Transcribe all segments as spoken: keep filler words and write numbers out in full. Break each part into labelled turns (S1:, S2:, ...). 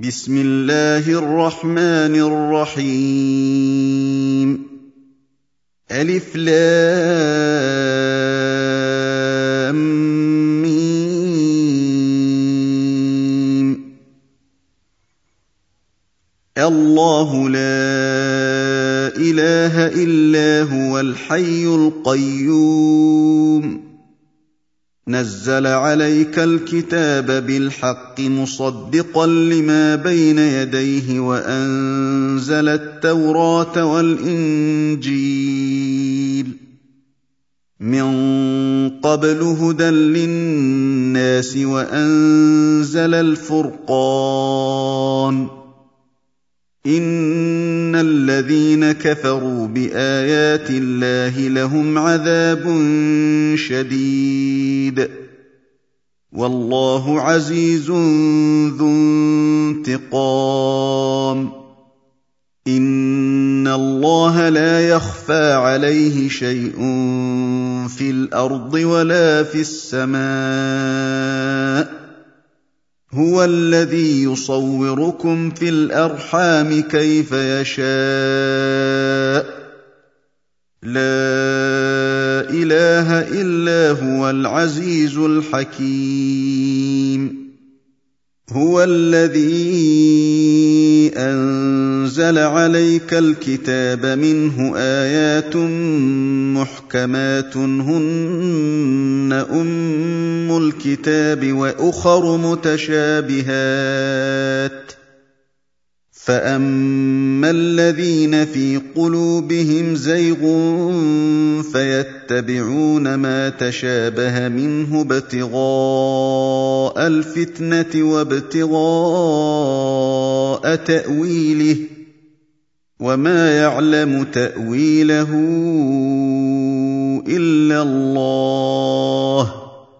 S1: بسم الله الرحمن الرحيم ألف لام ميم الله لا إله إلا هو الحي القيوم نزل عليك الكتاب بالحق مصدقا لما بين يديه وأنزل التوراة والإنجيل من قبل هدى للناس وأنزل الفرقان إن الذين كفروا بآيات الله لهم عذاب شديد والله عزيز ذو انتقام إن الله لا يخفى عليه شيء في الأرض ولا في السماء هو الذي يصوركم في الأرحام كيف يشاء لا إله إلا هو العزيز الحكيم هو الذي أنزل عليك الكتاب منه آيات محكمات هن أم الكتاب وأخر متشابهات فأما الذين في قلوبهم زيغ فيتبعون ما تشابه منه ابتغاء الفتنة وابتغاء تأويله وما يعلم تأويله إلا الله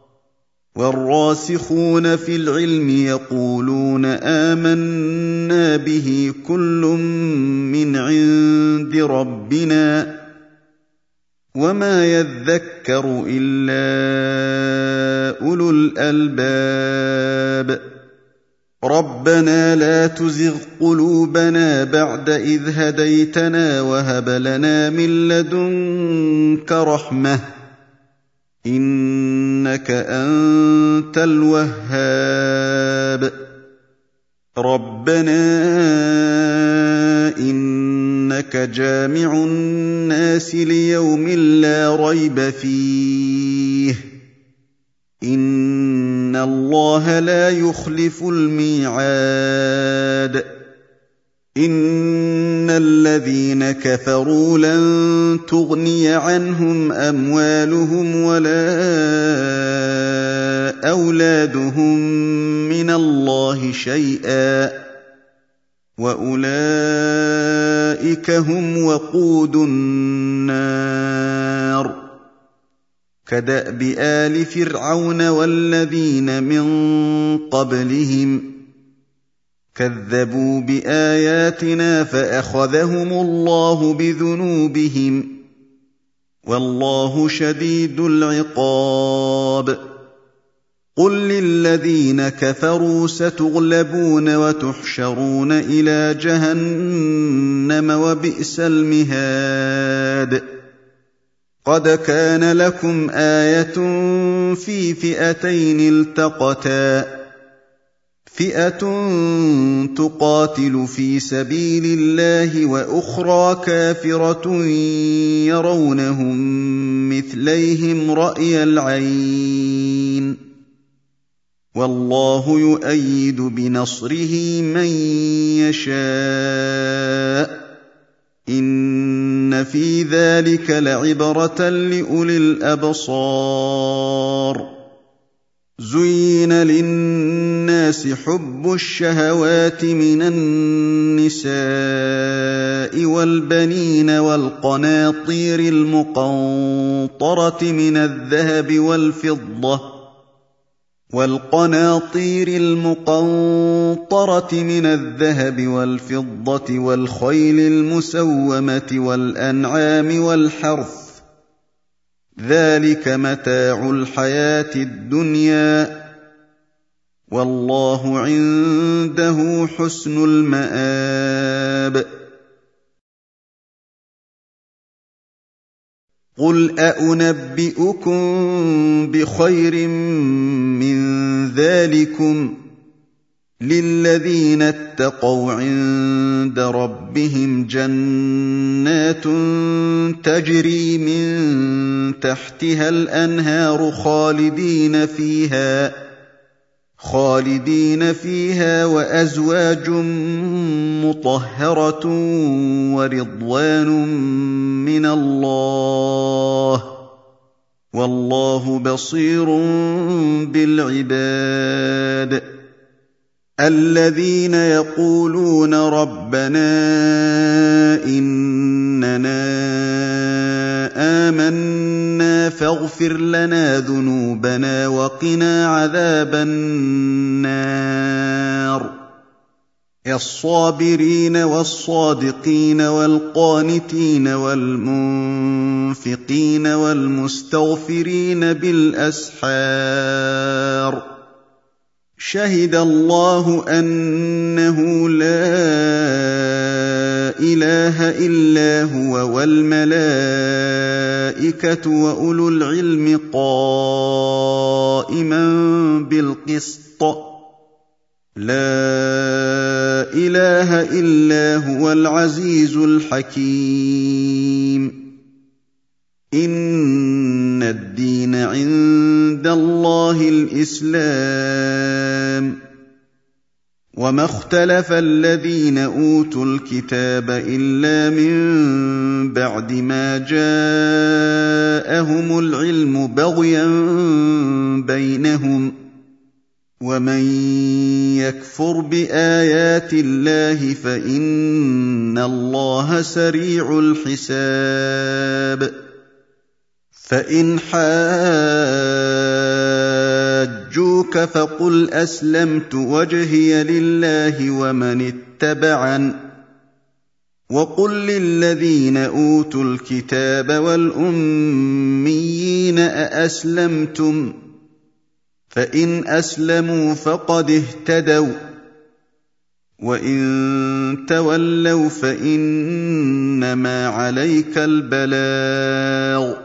S1: والراسخون في العلم يقولون آمنا به كل من عند ربنا وما يذكر إلا أولو الألباب ربنا لا تزغ قلوبنا بعد إذ هديتنا وهب لنا من لدنك رحمة إنك أنت الوهاب ربنا إنك جامع الناس ليوم لا ريب فيه إن الله لا يخلف الميعاد إن الذين كفروا لن تغني عنهم أموالهم ولا أولادهم من الله شيئا وأولئك هم وقود النار كدأب آل فرعون والذين من قبلهم كذبوا بآياتنا فأخذهم الله بذنوبهم والله شديد العقاب قل للذين كفروا ستغلبون وتحشرون إلى جهنم وبئس المهاد قد كان لكم آية في فئتين التقتا فئة تقاتل في سبيل الله وأخرى كافرة يرونهم مثليهم رأي العين والله يؤيد بنصره من يشاء إن في ذلك لعبرة لأولي الأبصار زين للناس حب الشهوات من النساء والبنين والقناطير المقنطرة من الذهب والفضة والقناطير المقنطرة من الذهب والفضة والخيل المسومة والأنعام والحرث ذلك متاع الحياة الدنيا والله عنده حسن المآب. قل أأنبئكم بخير من ذلكم للذين اتقوا عند ربهم جنات تجري من تحتها الأنهار خالدين فيها خالدين فيها وأزواج مطهرة ورضوان من الله والله بصير بالعباد. الذين يقولون ربنا إننا آمنا فاغفر لنا ذنوبنا وقنا عذاب النار. الصابرين والصادقين والقانتين والمنفقين والمستغفرين بالأسحار. شهد الله أنه لا إله إلا هو والملائكة وأولو العلم قائما بالقسط. لا إله إلا هو العزيز الحكيم. إن الدين عند الله الإسلام وما اختلف الذين أوتوا الكتاب إلا من بعد ما جاءهم العلم بغيا بينهم ومن يكفر بآيات الله فإن الله سريع الحساب. فإن حاجوك فقل أسلمت وجهي لله ومن اتبعن وقل للذين أوتوا الكتاب والأميين أأسلمتم فإن أسلموا فقد اهتدوا وإن تولوا فإنما عليك البلاغ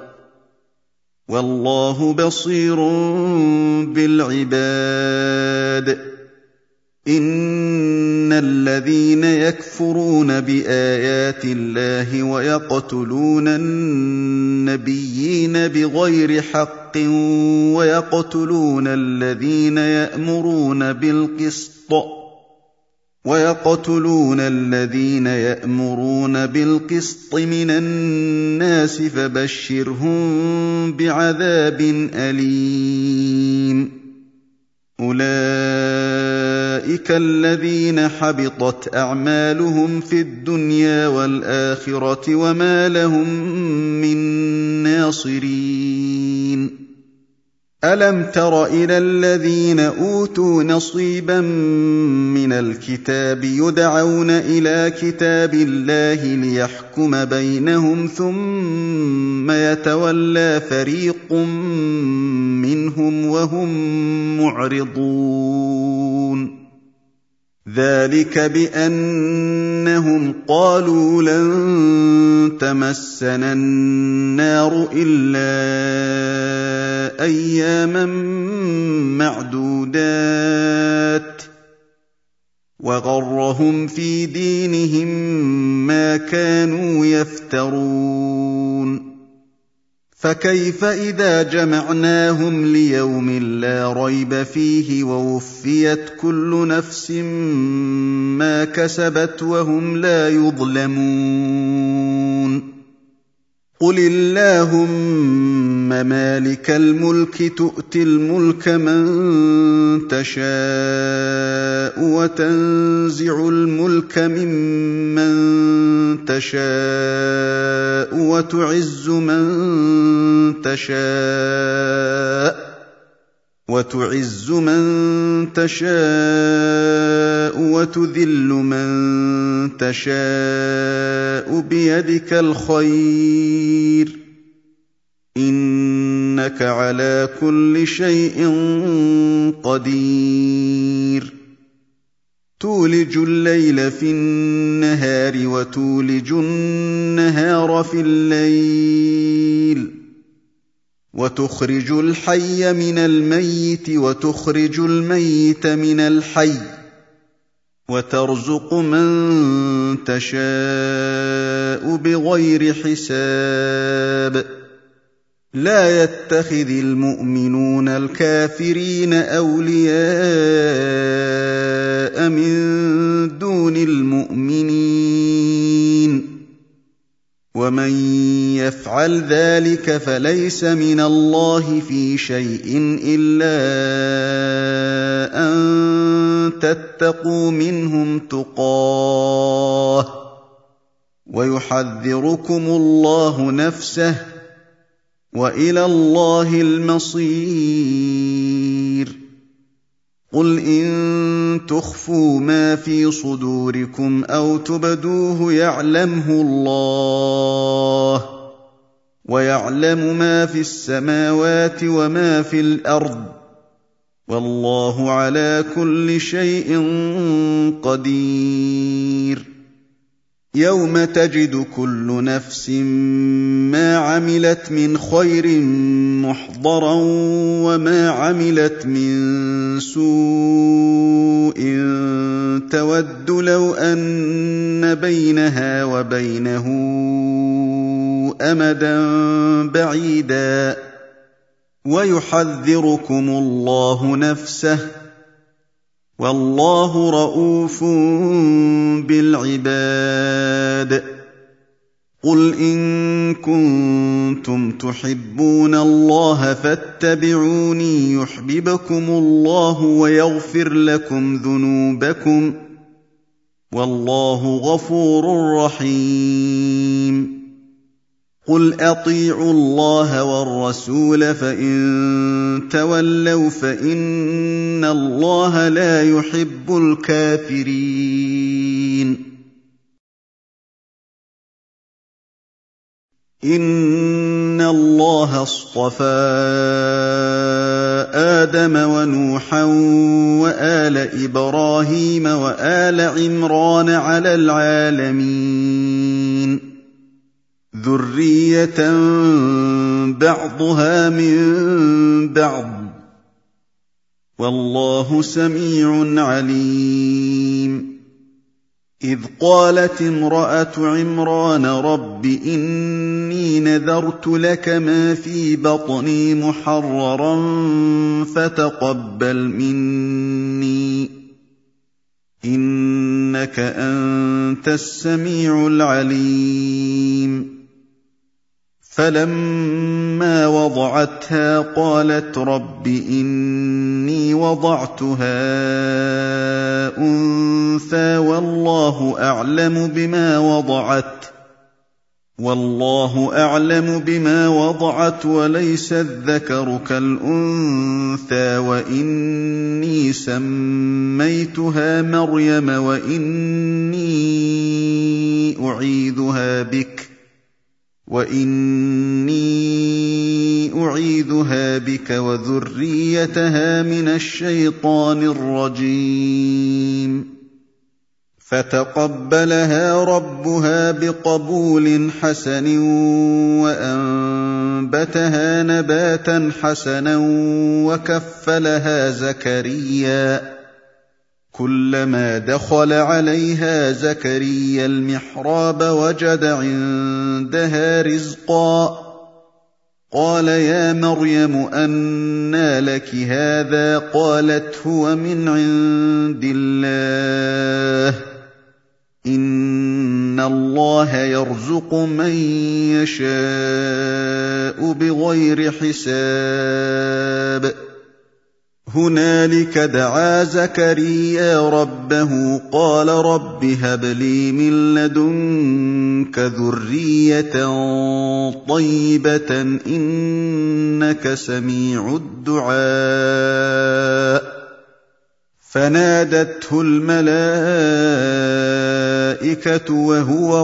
S1: والله بصير بالعباد. إن الذين يكفرون بآيات الله ويقتلون النبيين بغير حق ويقتلون الذين يأمرون بالقسط ويقتلون الذين يأمرون بالقسط من الناس فبشرهم بعذاب أليم. أولئك الذين حبطت أعمالهم في الدنيا والآخرة وما لهم من ناصرين. ألم تر إلى الذين أوتوا نصيبا من الكتاب يدعون إلى كتاب الله ليحكم بينهم ثم يتولى فريق منهم وهم معرضون. ذلك بأنهم قالوا لن تمسنا النار إلا أياما معدودات وغرهم في دينهم ما كانوا يفترون. فكيف إذا جمعناهم ليوم لا ريب فيه ووفيت كل نفس ما كسبت وهم لا يظلمون. قل اللهم مالك الملك تؤتي الملك من تشاء وتنزع الملك ممن تشاء وتعز من تشاء وتعز من تشاء وتذل من تشاء بيدك الخير إنك إنك على كل شيء قدير تولج الليل في النهار وتولج النهار في الليل وتخرج الحي من الميت وتخرج الميت من الحي وترزق من تشاء بغير حساب لا يتخذ المؤمنون الكافرين أولياء من دون المؤمنين ومن يفعل ذلك فليس من الله في شيء إلا أن تتقوا منهم تقاه ويحذركم الله نفسه وإلى الله المصير قل إن تخفوا ما في صدوركم أو تبدوه يعلمه الله ويعلم ما في السماوات وما في الأرض والله على كل شيء قدير يوم تجد كل نفس ما عملت من خير محضرا وما عملت من سوء تود لو أن بينها وبينه أمدا بعيدا ويحذركم الله نفسه والله رءوف بالعباد قل إن كنتم تحبون الله فاتبعوني يحببكم الله ويغفر لكم ذنوبكم والله غفور رحيم قل أطيعوا الله والرسول فإن تولوا فإن الله لا يحب الكافرين إن الله اصطفى آدم ونوحا وآل إبراهيم وآل عمران على العالمين ذرية بعضها من بعض والله سميع عليم إذ قالت امرأة عمران رب إني نذرت لك ما في بطني محررا فتقبل مني إنك أنت السميع العليم فلما وضعتها قالت رب إني وضعتها أنثى والله أعلم بما وضعت والله أعلم بما وضعت وليس الذكر كالأنثى وإني سميتها مريم وإني أعيذها بك وإني أعيذها بك وذريتها من الشيطان الرجيم فتقبلها ربها بقبول حسن وأنبتها نباتا حسنا وكفلها زكريا كلما دخل عليها زكريا المحراب وجد عندها رزقا قال يا مريم أنى لك هذا قالت هو من عند الله إن الله يرزق من يشاء بغير حساب هنالك دعا زكريا ربه قال رب هب لي من لدنك ذرية طيبة إنك سميع الدعاء فنادته الملائكة الْمَلَائِكَةُ وَهُوَ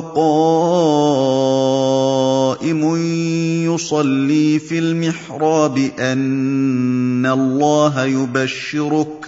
S1: قَائِمٌ يُصَلِّي فِي الْمِحْرَابِ أَنَّ اللَّهَ يُبَشِّرُكَ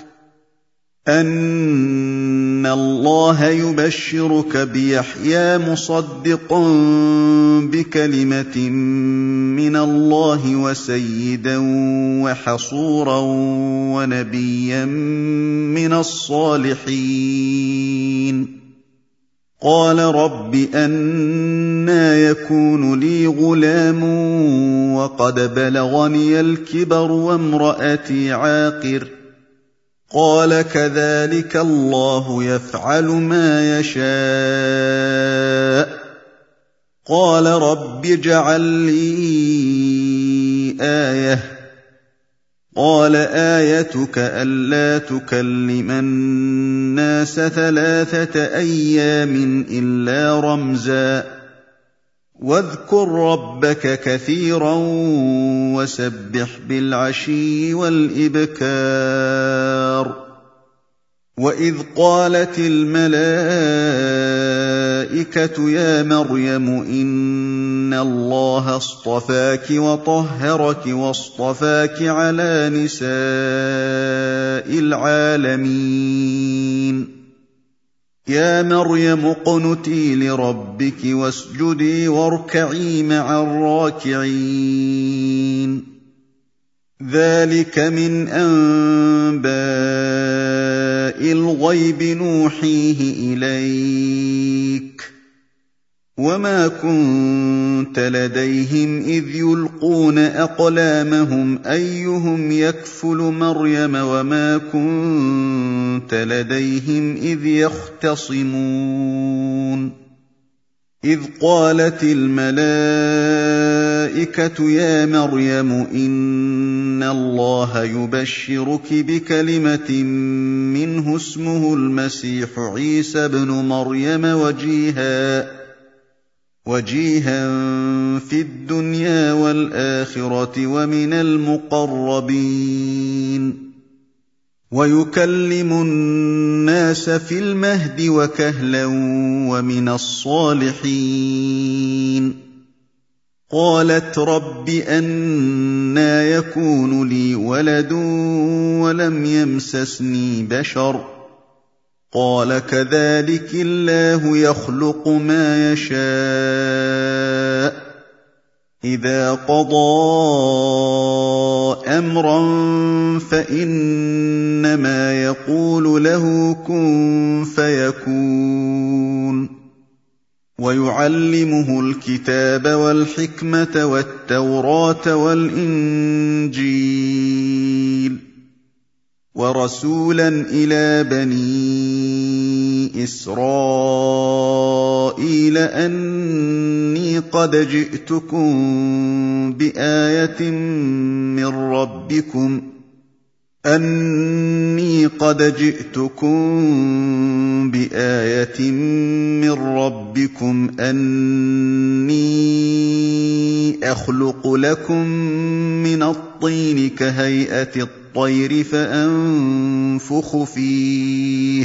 S1: أَنَّ اللَّهَ يُبَشِّرُكَ بِيَحْيَىٰ مُصَدِّقًا بِكَلِمَةٍ مِّنَ اللَّهِ وَسَيِّدًا وَحَصُورًا وَنَبِيًّا مِّنَ الصَّالِحِينَ قَالَ رَبِّ أَنَّىٰ يَكُونُ لِي غُلَامٌ وَقَدْ بَلَغَنِيَ الْكِبَرُ وَامْرَأَتِي عَاقِرٌ قَالَ كَذَٰلِكَ اللَّهُ يَفْعَلُ مَا يَشَاءُ قَالَ رَبِّ اجْعَل لِّي آيَةً قَالَ آيَتُكَ أَلَّا تُكَلِّمَ النَّاسَ ثَلَاثَةَ أَيَّامٍ إِلَّا رَمْزًا وَاذْكُر رَّبَّكَ كَثِيرًا وَسَبِّحْ بِالْعَشِيِّ وَالْإِبْكَارِ وَإِذْ قَالَتِ الْمَلَائِكَةُ يَا مَرْيَمُ إِنَّ اللَّهَ اصْطَفَاكِ وَطَهَّرَكِ وَاصْطَفَاكِ عَلَىٰ نِسَاءِ الْعَالَمِينَ يَا مَرْيَمُ اقْنُتِي لِرَبِّكِ وَاسْجُدِي وَارْكَعِي مَعَ الرَّاكِعِينَ ذَٰلِكَ مِنْ أَنبَاءِ الْغَيْبِ نُوحِيهِ إِلَيْكَ ۖ وَمَا كُنتَ لَدَيْهِمْ إِذْ يُلْقُونَ أَقْلَامَهُمْ أَيُّهُمْ يَكْفُلُ مَرْيَمَ وَمَا كُنتَ لَدَيْهِمْ إِذْ يَخْتَصِمُونَ إِذْ قَالَتِ الْمَلَائِكَةُ يَا مَرْيَمُ إِنَّ اللَّهَ يُبَشِّرُكِ بِكَلِمَةٍ مِّنْهُ اسْمُهُ الْمَسِيحُ عِيسَى ابْنُ مَرْيَمَ وَجِيهًا وَجِيهًا فِي الدُّنْيَا وَالْآخِرَةِ وَمِنَ الْمُقَرَّبِينَ وَيُكَلِّمُ النَّاسَ فِي الْمَهْدِ وَكَهْلًا وَمِنَ الصَّالِحِينَ قَالَتْ رَبِّ أَنَّىٰ يَكُونُ لِي وَلَدٌ وَلَمْ يَمْسَسْنِي بَشَرٌ قَالَ كَذَٰلِكِ اللَّهُ يَخْلُقُ مَا يَشَاءُ إِذَا قَضَىٰ أَمْرًا فَإِنَّمَا يَقُولُ لَهُ كُن فَيَكُونُ وَيُعَلِّمُهُ الْكِتَابَ وَالْحِكْمَةَ وَالتَّوْرَاةَ وَالْإِنجِيلَ وَرَسُولًا إِلَىٰ بَنِي إِسْرَائِيلَ أَنِّي قَدْ جِئْتُكُم بِآيَةٍ من ربكم أَنِّي قَدْ جِئْتُكُم بِآيَةٍ مِّن رَّبِّكُمْ أَنِّي أَخْلُقُ لَكُم مِّنَ الطِّينِ كَهَيْئَةِ الطَّيْرِ فَأَنفُخُ فِيهِ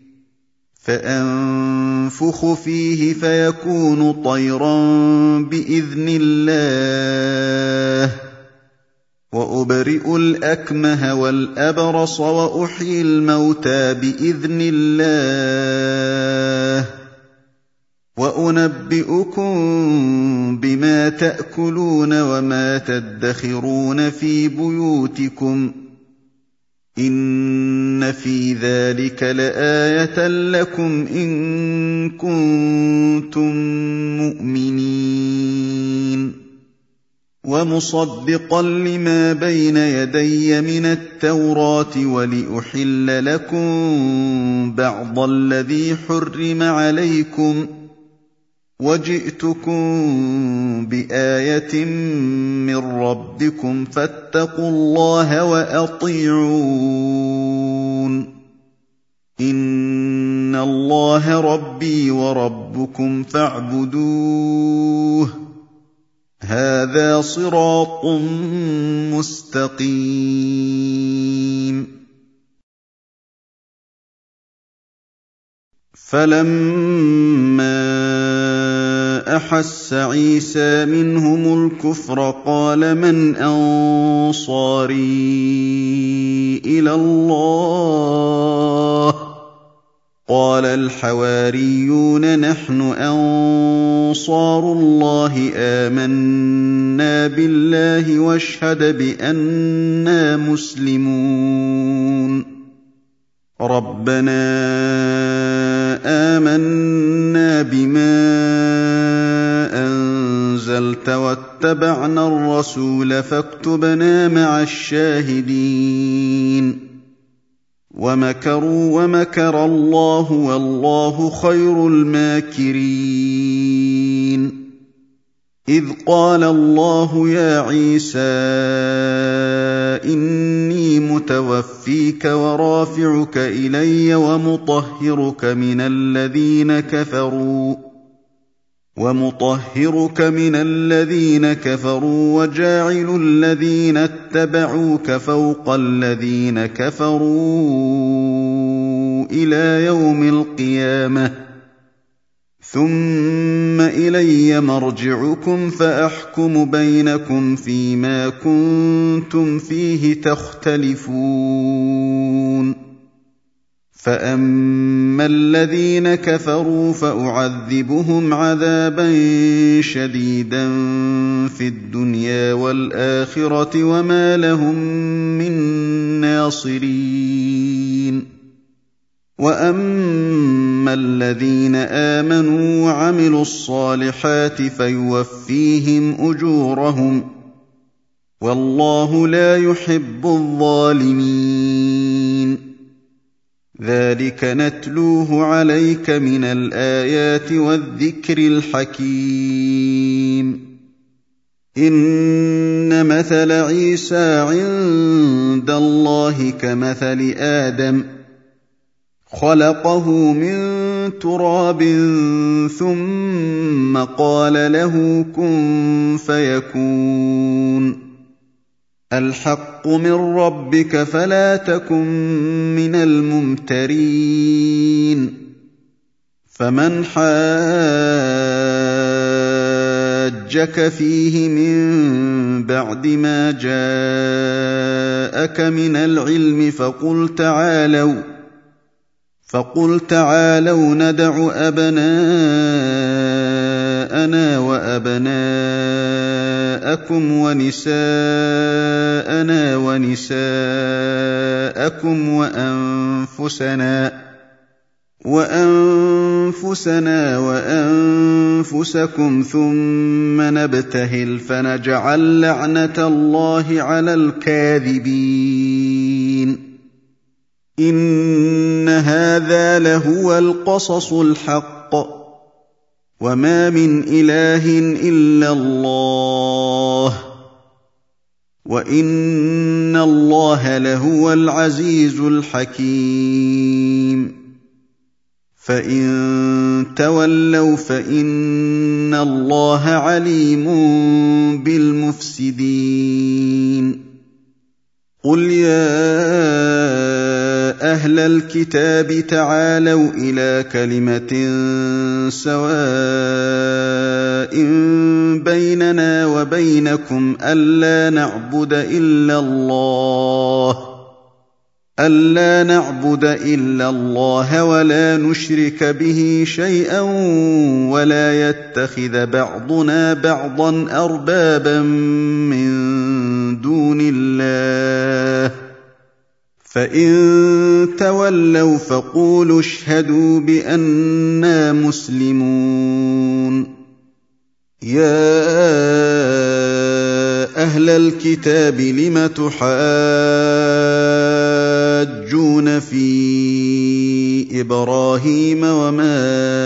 S1: فَأَنفُخُ فِيهِ فَيَكُونُ طَيْرًا بِإِذْنِ اللَّهِ وَأُبْرِئُ الْأَكْمَهَ وَالْأَبْرَصَ وَأُحْيِي الْمَوْتَىٰ بِإِذْنِ اللَّهِ وَأُنَبِّئُكُم بِمَا تَأْكُلُونَ وَمَا تَدَّخِرُونَ فِي بُيُوتِكُمْ ۚ إِنَّ فِي ذَٰلِكَ لَآيَةً لَّكُمْ إِن كُنتُم مُّؤْمِنِينَ وَمُصَدِّقًا لِّمَا بَيْنَ يَدَيَّ مِنَ التَّوْرَاةِ وَلِأُحِلَّ لَكُم بَعْضَ الَّذِي حُرِّمَ عَلَيْكُمْ ۚ وَجِئْتُكُم بِآيَةٍ مِّن رَّبِّكُمْ فَاتَّقُوا اللَّهَ وَأَطِيعُونِ إِنَّ اللَّهَ رَبِّي وَرَبُّكُمْ فَاعْبُدُوهُ ۚ هَٰذَا صِرَاطٌ مُّسْتَقِيمٌ فَلَمَّا أَحَسَّ عِيسَىٰ مِنْهُمُ الْكُفْرَ قَالَ مَنْ أَنصَارِي إِلَى اللَّهِ ۖ قَالَ الْحَوَارِيُّونَ نَحْنُ أَنصَارُ اللَّهِ آمَنَّا بِاللَّهِ واشْهَدْ بِأَنَّا مُسْلِمُونَ رَبَّنَا آمَنَّا بِمَا أَنزَلْتَ وَاتَّبَعْنَا الرَّسُولَ فَاكْتُبْنَا مَعَ الشَّاهِدِينَ وَمَكَرُوا وَمَكَرَ اللَّهُ وَاللَّهُ خَيْرُ الْمَاكِرِينَ إِذْ قَالَ اللَّهُ يَا عِيسَىٰ إِنِّي مُتَوَفِّيكَ وَرَافِعُكَ إِلَيَّ وَمُطَهِّرُكَ مِنَ الَّذِينَ كَفَرُوا وَمُطَهِّرُكَ مِنَ الَّذِينَ كَفَرُوا وَجَاعِلُ الَّذِينَ اتَّبَعُوكَ فَوْقَ الَّذِينَ كَفَرُوا إِلَىٰ يَوْمِ الْقِيَامَةِ ثُمَّ إِلَيَّ مَرْجِعُكُمْ فَأَحْكُمُ بَيْنَكُمْ فِيمَا كُنتُمْ فِيهِ تَخْتَلِفُونَ فَأَمَّا الَّذِينَ كَفَرُوا فَأُعَذِّبُهُمْ عَذَابًا شَدِيدًا فِي الدُّنْيَا وَالْآخِرَةِ وَمَا لَهُم مِّن نَّاصِرِينَ وَأَمَّا الَّذِينَ آمَنُوا وَعَمِلُوا الصَّالِحَاتِ فَيُوَفِّيهِمْ أُجُورَهُمْ ۗ وَاللَّهُ لَا يُحِبُّ الظَّالِمِينَ ذَٰلِكَ نَتْلُوهُ عَلَيْكَ مِنَ الْآيَاتِ وَالذِّكْرِ الْحَكِيمِ إِنَّ مَثَلَ عِيسَىٰ عِندَ اللَّهِ كَمَثَلِ آدَمَ خَلَقَهُ مِن تُرَابٍ ثُمَّ قَالَ لَهُ كُن فَيَكُونُ الْحَقُّ مِن رَّبِّكَ فَلَا تَكُن مِّنَ الْمُمْتَرِينَ فَمَنْ حَاجَّكَ فِيهِ مِن بَعْدِ مَا جَاءَكَ مِنَ الْعِلْمِ فَقُلْ تَعَالَوْا فَقُلْ تَعَالَوْا نَدْعُ أَبْنَاءَنَا وَأَبْنَاءَكُمْ وَنِسَاءَنَا وَنِسَاءَكُمْ وَأَنفُسَنَا وَأَنفُسَنَا وَأَنفُسَكُمْ ثُمَّ نَبْتَهِلْ فَنَجْعَل لَّعْنَتَ اللَّهِ عَلَى الْكَاذِبِينَ إِنَّ هَٰذَا لَهُوَ الْقَصَصُ الْحَقُّ ۚ وَمَا مِنْ إِلَٰهٍ إِلَّا اللَّهُ ۚ وَإِنَّ اللَّهَ لَهُوَ الْعَزِيزُ الْحَكِيمُ فَإِن تَوَلَّوْا فَإِنَّ اللَّهَ عَلِيمٌ بِالْمُفْسِدِينَ قُلْ يَا أَهْلَ الْكِتَابِ تَعَالَوْا إِلَىٰ كَلِمَةٍ سَوَاءٍ بَيْنَنَا وَبَيْنَكُمْ أَلَّا نَعْبُدَ إِلَّا اللَّهَ أَلَّا نَعْبُدَ إِلَّا اللَّهَ وَلَا نُشْرِكَ بِهِ شَيْئًا وَلَا يَتَّخِذَ بَعْضُنَا بَعْضًا أَرْبَابًا مِّن دُونِ اللَّهِ ۚ فَإِن تَوَلَّوْا فَقُولُوا اشْهَدُوا بِأَنَّا مُسْلِمُونَ يَا أَهْلَ الْكِتَابِ لِمَ تُحَاجُّونَ فِي إِبْرَاهِيمَ وَمَا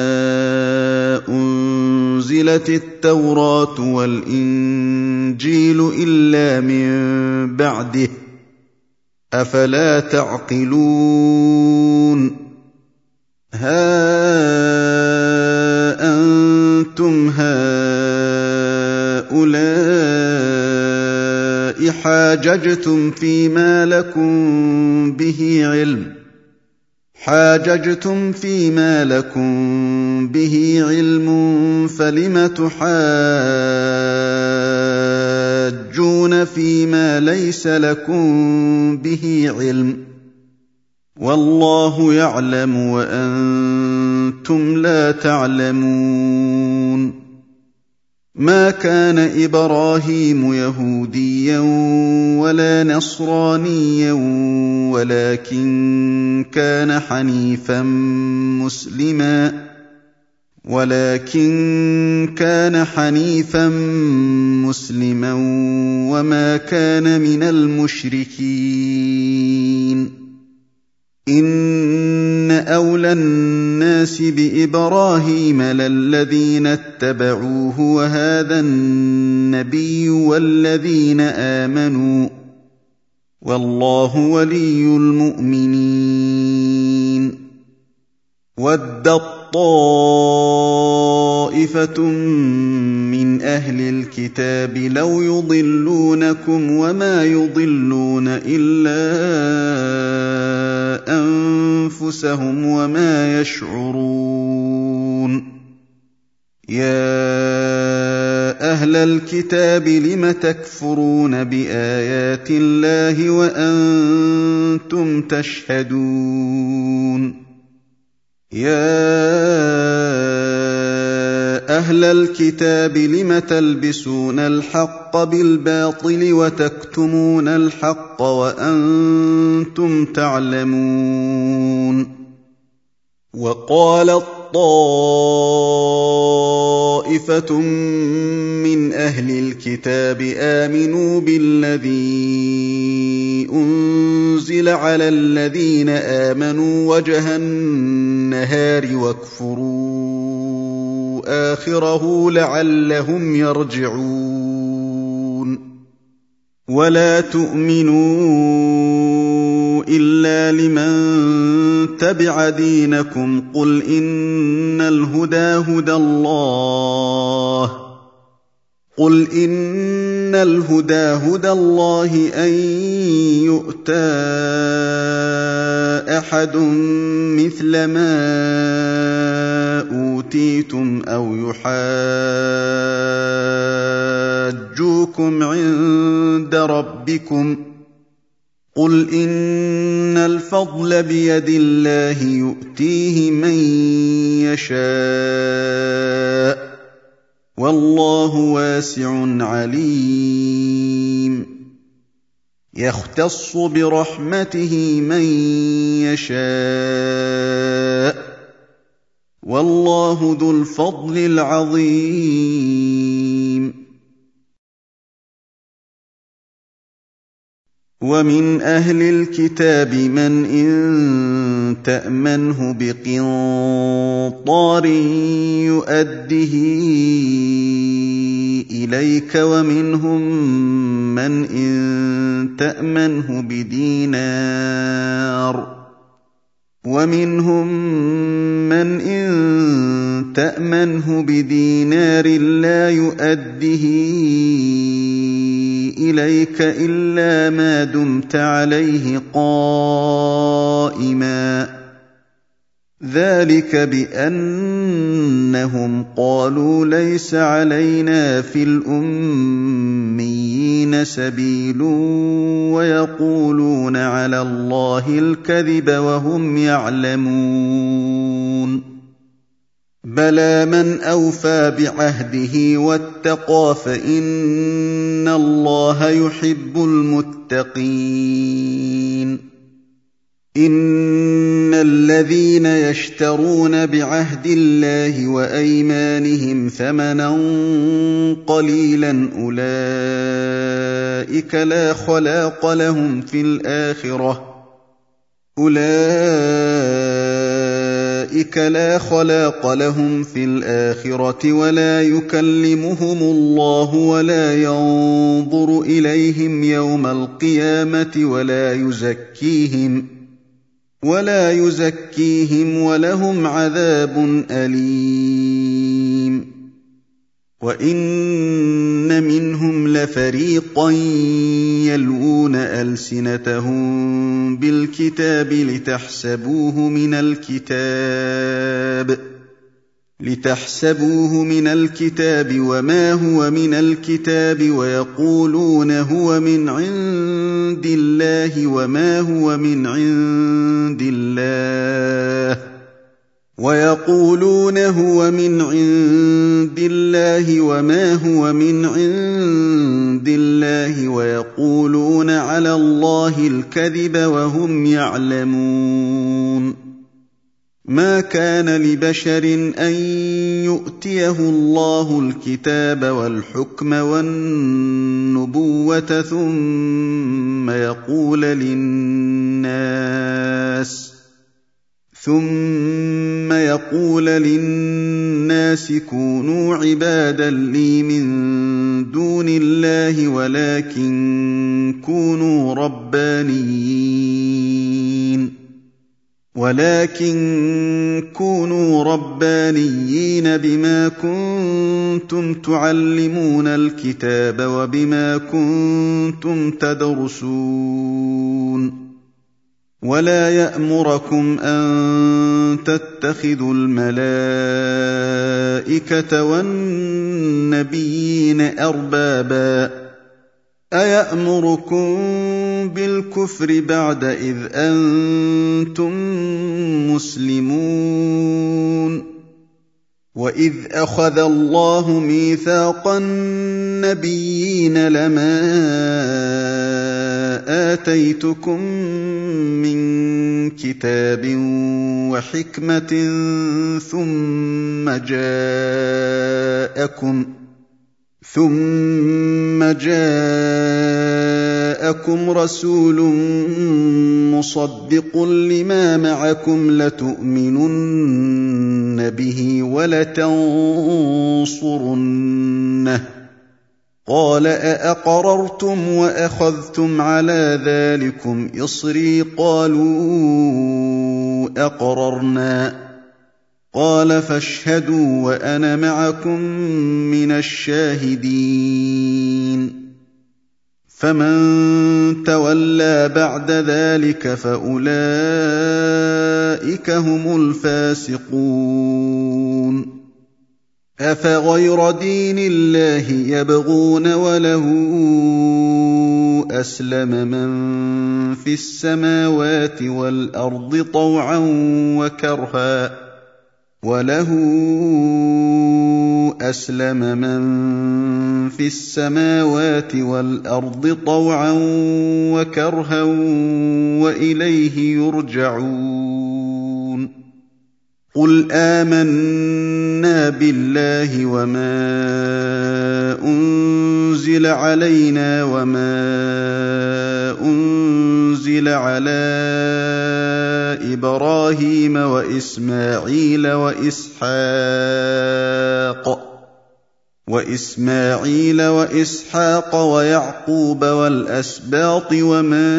S1: أُنزِلَتِ التَّوْرَاةُ وَالْإِنجِيلُ إِلَّا مِن بَعْدِهِ ۚ أَفَلَا تَعْقِلُونَ هَا أَنتُمْ هَٰؤُلَاءِ حَاجَجْتُمْ فِيمَا لَكُم بِهِ عِلْمٌ حاججتم فيما لكم به علم فلم تحاجون فيما ليس لكم به علم والله يعلم وأنتم لا تعلمون ما كان إبراهيم يهوديا ولا نصرانيا ولكن كان حنيفا مسلما ولكن كان حنيفا مسلما وما كان من المشركين إن أولى الناس بإبراهيم للذين اتبعوه وهذا النبي والذين آمنوا والله ولي المؤمنين ودت طائفة من أهل الكتاب لو يضلونكم وما يضلون إلا أنفسهم وما يشعرون يا أهل الكتاب لم تكفرون بآيات الله وأنتم تشهدون يا أهل الكتاب لم تلبسون الحق بالباطل وتكتمون الحق وأنتم تعلمون وقالت طائفة من أهل الكتاب آمنوا بالذي أنزل على الذين آمنوا وجه النهار واكفروا آخره لعلهم يرجعون ولا تؤمنوا إلا لمن تبع دينكم قل إن الهدى هدى الله قل إن الهدى هدى الله أن يؤتى أحد مثل ما أوتيتم أو يحاجوكم عند ربكم قل إن الفضل بيد الله يؤتيه من يشاء والله واسع عليم يختص برحمته من يشاء والله ذو الفضل العظيم ومن أهل الكتاب من إن تأمنه بقنطار يؤده إليك ومنهم من إن تأمنه بدينار ومنهم من إن تأمنه بدينار لا يؤده إليك إلا ما دمت عليه قائما ذلك بأنهم قالوا ليس علينا في الأميين سبيل ويقولون على الله الكذب وهم يعلمون بلى من أوفى بعهده واتقى فإن الله يحب المتقين إن الذين يشترون بعهد الله وأيمانهم ثمنا قليلا أولئك لا خلاق لهم في الآخرة أولئك لا خلاق لهم في الآخرة ولا يكلمهم الله ولا ينظر إليهم يوم القيامة ولا يزكيهم ولا يزكيهم ولهم عذاب أليم وَإِنَّ مِنْهُمْ لَفَرِيقًا يَلْوُونَ أَلْسِنَتَهُم بِالْكِتَابِ لِتَحْسَبُوهُ مِنَ الْكِتَابِ لِتَحْسَبُوهُ مِنَ الْكِتَابِ وَمَا هُوَ مِنَ الْكِتَابِ وَيَقُولُونَ هُوَ مِنْ عِندِ اللَّهِ وَمَا هُوَ مِنْ عِندِ اللَّهِ وَيَقُولُونَ هُوَ مِنْ عِندِ اللَّهِ وَمَا هُوَ مِنْ عِندِ اللَّهِ وَيَقُولُونَ عَلَى اللَّهِ الْكَذِبَ وَهُمْ يَعْلَمُونَ مَا كَانَ لِبَشَرٍ أَن يُؤْتِيَهُ اللَّهُ الْكِتَابَ وَالْحُكْمَ وَالنُّبُوَّةَ ثُمَّ يَقُولَ لِلنَّاسِ ثُمَّ يَقُولَ لِلنَّاسِ كُونُوا عِبَادًا لِّي مِن دُونِ اللَّهِ وَلَٰكِن كُونُوا رَبَّانِيِّينَ وَلَٰكِن كُونُوا رَبَّانِيِّينَ بِمَا كُنتُمْ تُعَلِّمُونَ الْكِتَابَ وَبِمَا كُنتُمْ تَدْرُسُونَ وَلَا يَأْمُرَكُمْ أَن تَتَّخِذُوا الْمَلَائِكَةَ وَالنَّبِيِّينَ أَرْبَابًا أَيَأْمُرُكُم بِالْكُفْرِ بَعْدَ إِذْ أَنتُم مُّسْلِمُونَ وَإِذْ أَخَذَ اللَّهُ مِيثَاقَ النَّبِيِّينَ لَمَا آتَيْتُكُم مِّن كِتَابٍ وَحِكْمَةٍ ثُمَّ جَاءَكُمْ ثُمَّ جَاءَكُمْ رَسُولٌ مُّصَدِّقٌ لِّمَا مَعَكُمْ لَتُؤْمِنُنَّ بِهِ وَلَتَنصُرُنَّهُ قَالَ أَأَقْرَرْتُمْ وَأَخَذْتُمْ عَلَىٰ ذَٰلِكُمْ إِصْرِي قَالُوا أَقْرَرْنَا قَالَ فَاشْهَدُوا وَأَنَا مَعَكُم مِّنَ الشَّاهِدِينَ فَمَن تَوَلَّىٰ بَعْدَ ذَٰلِكَ فَأُولَٰئِكَ هُمُ الْفَاسِقُونَ أَفَغَيْرَ دِينِ اللَّهِ يَبْغُونَ وَلَهُ أَسْلَمَ مَن فِي السَّمَاوَاتِ وَالْأَرْضِ طَوْعًا وَكَرْهًا وَلَهُ أَسْلَمَ مَن فِي السَّمَاوَاتِ وَالْأَرْضِ طَوْعًا وَكَرْهًا وَإِلَيْهِ يُرْجَعُونَ قُلْ آمَنَّا بِاللَّهِ وَمَا أُنزِلَ عَلَيْنَا وَمَا أُنزِلَ عَلَىٰ إِبْرَاهِيمَ وَإِسْمَاعِيلَ وَإِسْحَاقَ وَإِسْمَاعِيلَ وَإِسْحَاقَ وَيَعْقُوبَ وَالْأَسْبَاطِ وَمَا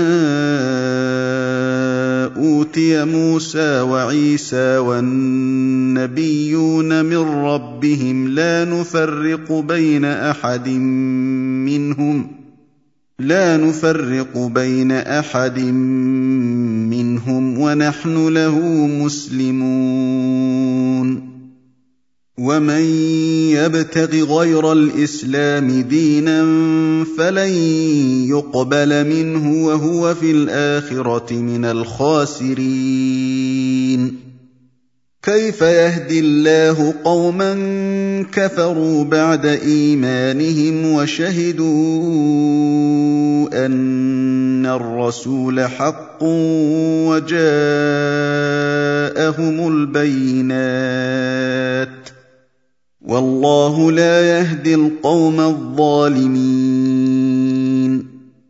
S1: أُوتِيَ مُوسَىٰ وَعِيسَىٰ وَالنَّبِيُّونَ مِن رَّبِّهِمْ لَا نُفَرِّقُ بَيْنَ أَحَدٍ مِّنْهُمْ لَا نُفَرِّقُ بَيْنَ أَحَدٍ مِّنْهُمْ وَنَحْنُ لَهُ مُسْلِمُونَ وَمَن يَبْتَغِ غَيْرَ الْإِسْلَامِ دِينًا فَلَن يُقْبَلَ مِنْهُ وَهُوَ فِي الْآخِرَةِ مِنَ الْخَاسِرِينَ كَيْفَ يَهْدِي اللَّهُ قَوْمًا كَفَرُوا بَعْدَ إِيمَانِهِمْ وَشَهِدُوا أَنَّ الرَّسُولَ حَقٌّ وَجَاءَهُمُ الْبَيِّنَاتُ وَاللَّهُ لَا يَهْدِي الْقَوْمَ الظَّالِمِينَ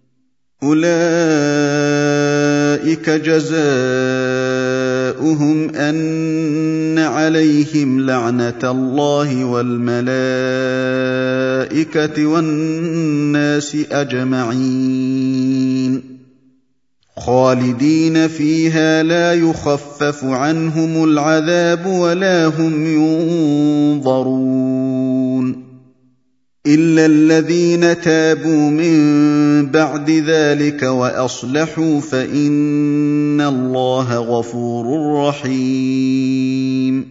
S1: أُولَٰئِكَ جَزَاؤُهُمْ أَنَّ عَلَيْهِمْ لَعْنَةَ اللَّهِ وَالْمَلَائِكَةِ وَالنَّاسِ أَجْمَعِينَ خَالِدِينَ فِيهَا لَا يُخَفَّفُ عَنْهُمُ الْعَذَابُ وَلَا هُمْ يُنظَرُونَ إلا الذين تابوا من بعد ذلك وأصلحوا فإن الله غفور رحيم.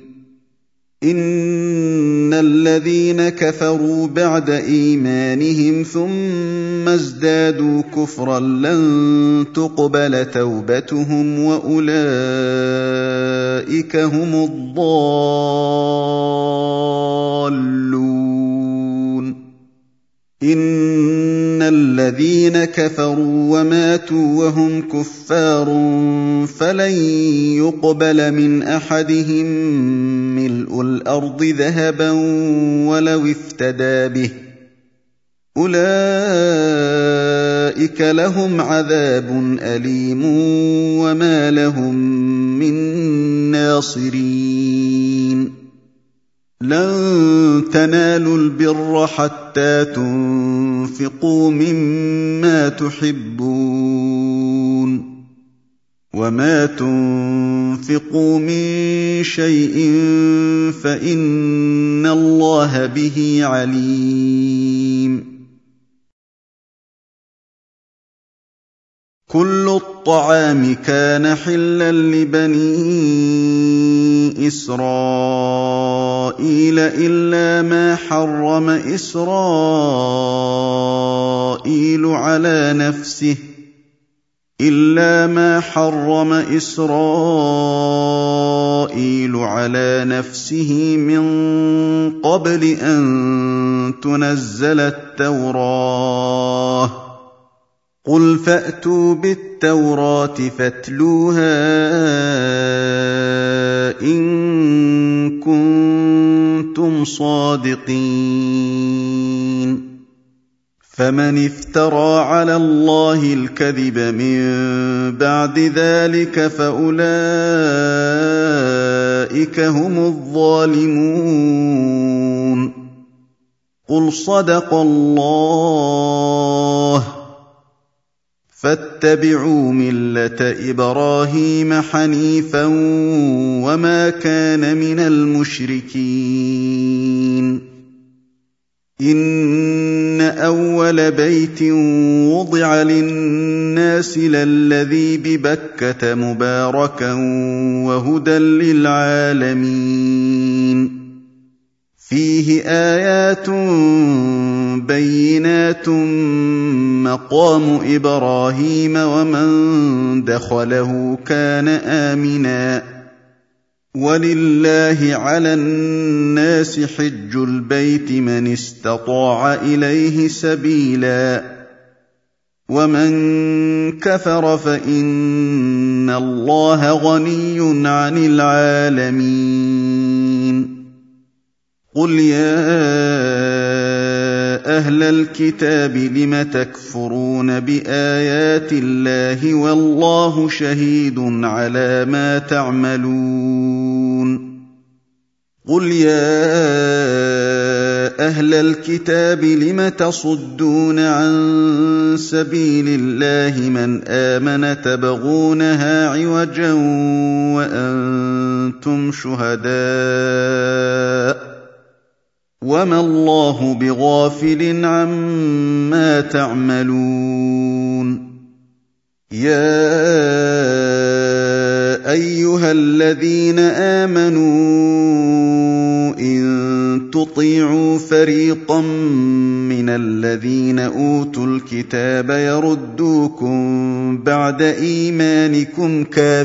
S1: إن الذين كفروا بعد إيمانهم ثم ازدادوا كفرا لن تقبل توبتهم وأولئك هم الضالون. إن الذين كفروا وماتوا وهم كفار فلن يقبل من أحدهم ملء الأرض ذهبا ولو افتدى به، أولئك لهم عذاب أليم وما لهم من ناصرين. لن تنالوا البر حتى تنفقوا مما تحبون، وما تنفقوا من شيء فإن الله به عليم. كل الطعام كان حلا لبني إسرائيل إلا ما حرم إسرائيل على نفسه إلا ما حرم إسرائيل على نفسه من قبل أن تنزل التوراة. قل فأتوا بالتوراة فاتلوها إن كنتم صادقين. فمن افترى على الله الكذب من بعد ذلك فأولئك هم الظالمون. قل صدق الله فاتبعوا ملة إبراهيم حنيفا وما كان من المشركين. إن أول بيت وضع للناس للذي ببكة مباركا وهدى للعالمين. فيه آيات بينات مقام إبراهيم ومن دخله كان آمنا. ولله على الناس حج البيت من استطاع إليه سبيلا ومن كفر فإن الله غني عن العالمين. قل يا أهل الكتاب لم تكفرون بآيات الله والله شهيد على ما تعملون. قل يا أهل الكتاب لم تصدون عن سبيل الله من آمن تبغونها عوجا وأنتم شهداء وما الله بغافل عما تعملون. يا أيها الذين آمنوا إن تطيعوا فريقا من الذين أوتوا الكتاب يردوكم بعد إيمانكم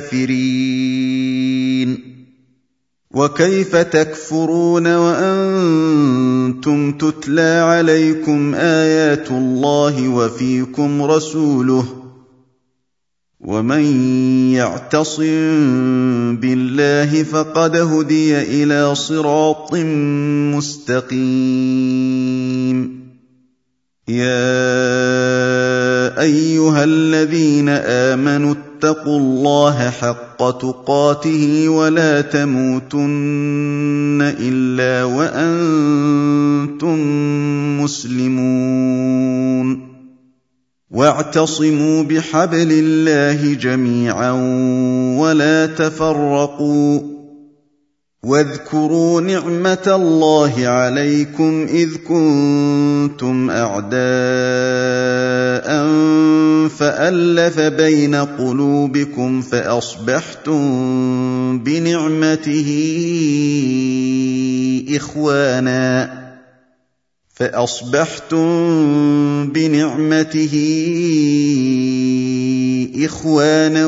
S1: كافرين. وكيف تكفرون وأنتم تتلى عليكم آيات الله وفيكم رسوله ومن يعتصم بالله فقد هدي إلى صراط مستقيم. يا أيها الذين آمنوا اتقوا الله حق تقاته ولا تموتن إلا وأنتم مسلمون. واعتصموا بحبل الله جميعا ولا تفرقوا واذكروا نعمة الله عليكم إذ كنتم أعداء فألف بين قلوبكم فأصبحتم بنعمته إخوانا فأصبحتم بنعمته إخوانا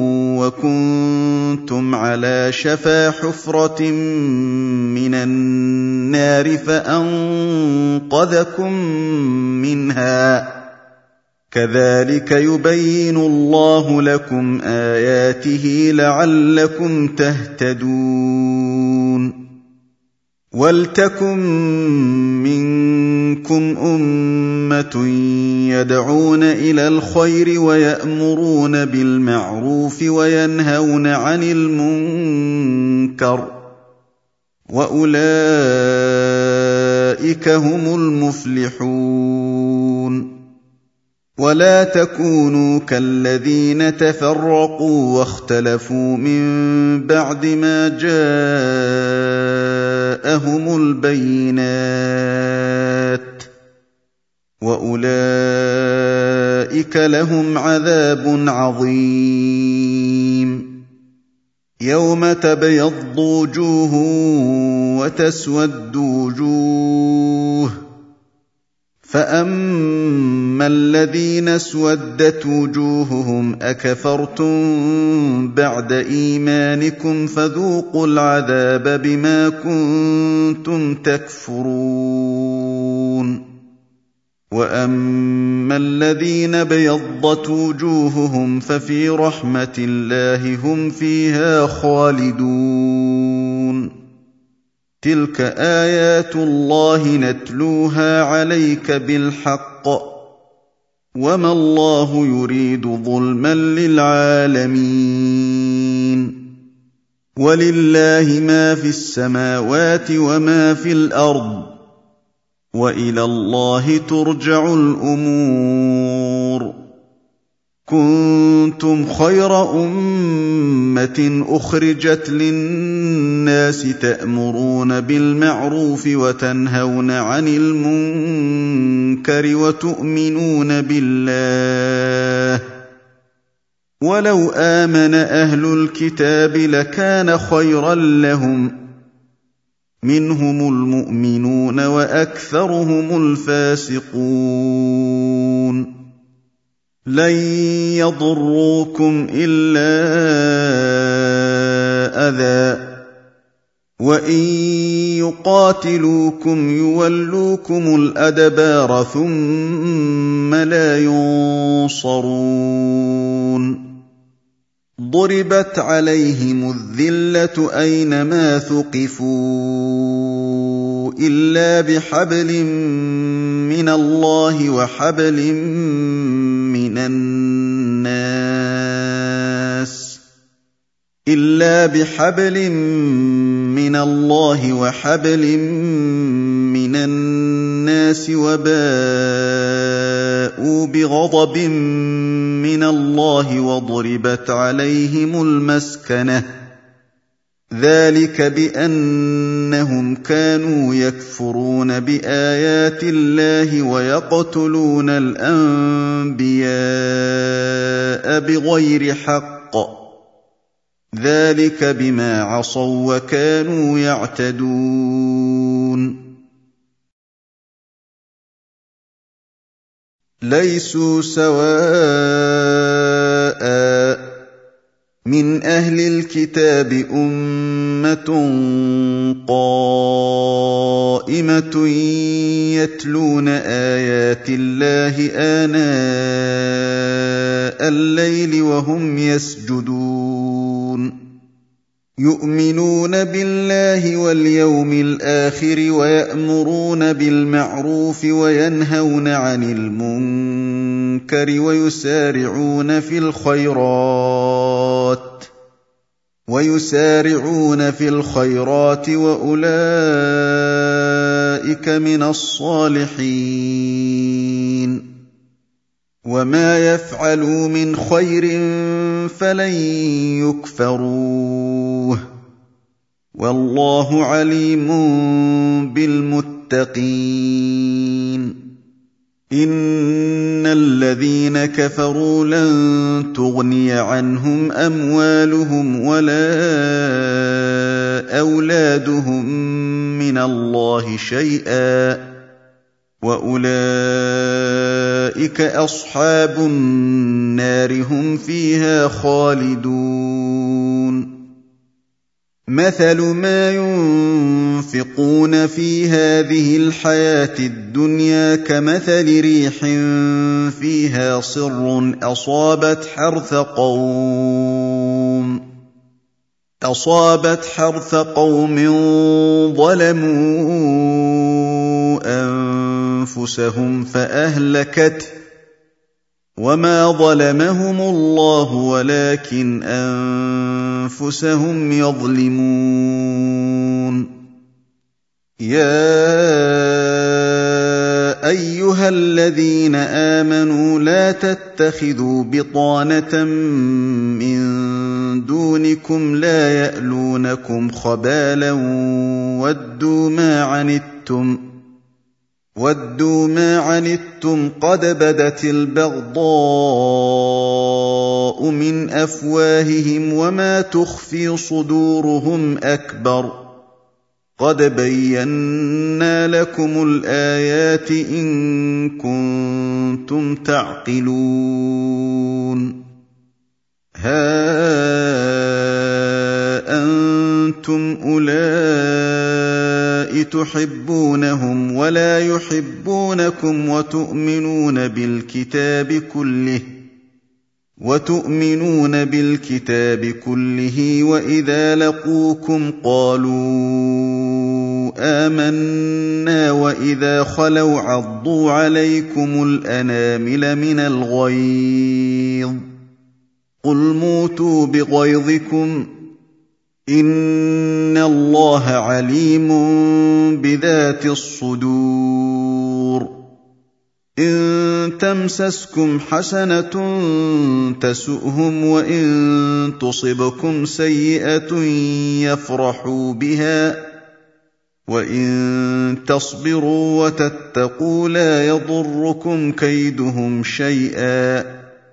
S1: وكنتم على شفا حفرة من النار فأنقذكم منها كذلك يبين الله لكم آياته لعلكم تهتدون ولتكن منكم أمة يدعون إلى الخير ويأمرون بالمعروف وينهون عن المنكر وأولئك هم المفلحون ولا تكونوا كالذين تفرقوا واختلفوا من بعد ما جاءهم البينات وأولئك لهم عذاب عظيم يوم تبيض وجوه وتسود وجوه فأما الذين اسودت وجوههم أكفرتم بعد إيمانكم فذوقوا العذاب بما كنتم تكفرون وأما الذين بيضت وجوههم ففي رحمة الله هم فيها خالدون تلك آيات الله نتلوها عليك بالحق وما الله يريد ظلما للعالمين ولله ما في السماوات وما في الأرض وإلى الله ترجع الأمور كنتم خير أمة أخرجت للناس تأمرون بالمعروف وتنهون عن المنكر وتؤمنون بالله ولو آمن أهل الكتاب لكان خيرا لهم منهم المؤمنون وأكثرهم الفاسقون لن يضروكم إلا أذى وإن يقاتلوكم يولوكم الأدبار ثم لا ينصرون ضربت عليهم الذلة أينما ثقفوا إلا بحبل من الله وحبل من الناس إلا بحبل من الله وحبل من الناس وباءوا بغضب من الله وضربت عليهم المسكنة ذلك بأنهم كانوا يكفرون بآيات الله ويقتلون الأنبياء بغير حق ذلك بما عصوا وكانوا يعتدون ليسوا سواء من أهل الكتاب أمة قائمة يتلون آيات الله آناء الليل وهم يسجدون يؤمنون بالله واليوم الآخر ويأمرون بالمعروف وينهون عن المنكر ويسارعون في الخيرات ويسارعون في الخيرات وأولئك من الصالحين وما يفعلوا من خير فلن يكفروه والله عليم بالمتقين إن الذين كفروا لن تغني عنهم أموالهم ولا أولادهم من الله شيئا وأولئك أصحاب النار هم فيها خالدون مثل ما ينفقون في هذه الحياة الدنيا كمثل ريح فيها صر أصابت حرث قوم أصابت حرث قوم ظلموا أنفسهم فأهلكته وما ظلمهم الله ولكن أنفسهم يظلمون يا أيها الذين آمنوا لا تتخذوا بطانة من دونكم لا يألونكم خبالا ودوا ما عنتم وَدُّوا مَا عَنِتُّمْ قَدْ بَدَتِ الْبَغْضَاءُ مِنْ أَفْوَاهِهِمْ وَمَا تُخْفِي صُدُورُهُمْ أَكْبَرُ قَدْ بَيَّنَّا لَكُمُ الْآيَاتِ إِن كُنتُمْ تَعْقِلُونَ هَا أَنتُمْ أُولَاءِ تُحِبُّونَهُمْ وَلَا يُحِبُّونَكُمْ وَتُؤْمِنُونَ بِالْكِتَابِ كُلِّهِ وَتُؤْمِنُونَ بِالْكِتَابِ كُلِّهِ وَإِذَا لَقُوكُمْ قَالُوا آمَنَّا وَإِذَا خَلَوْا عَضُّوا عَلَيْكُمُ الْأَنَامِلَ مِنَ الْغَيْظِ قُلْ مُوتُوا بِغَيْظِكُمْ إِنَّ اللَّهَ عَلِيمٌ بِذَاتِ الصُّدُورِ إِن تَمْسَسْكُمْ حَسَنَةٌ تَسُؤْهُمْ وَإِن تُصِبْكُمْ سَيِّئَةٌ يَفْرَحُوا بِهَا وَإِن تَصْبِرُوا وَتَتَّقُوا لَا يَضُرُّكُمْ كَيْدُهُمْ شَيْئًا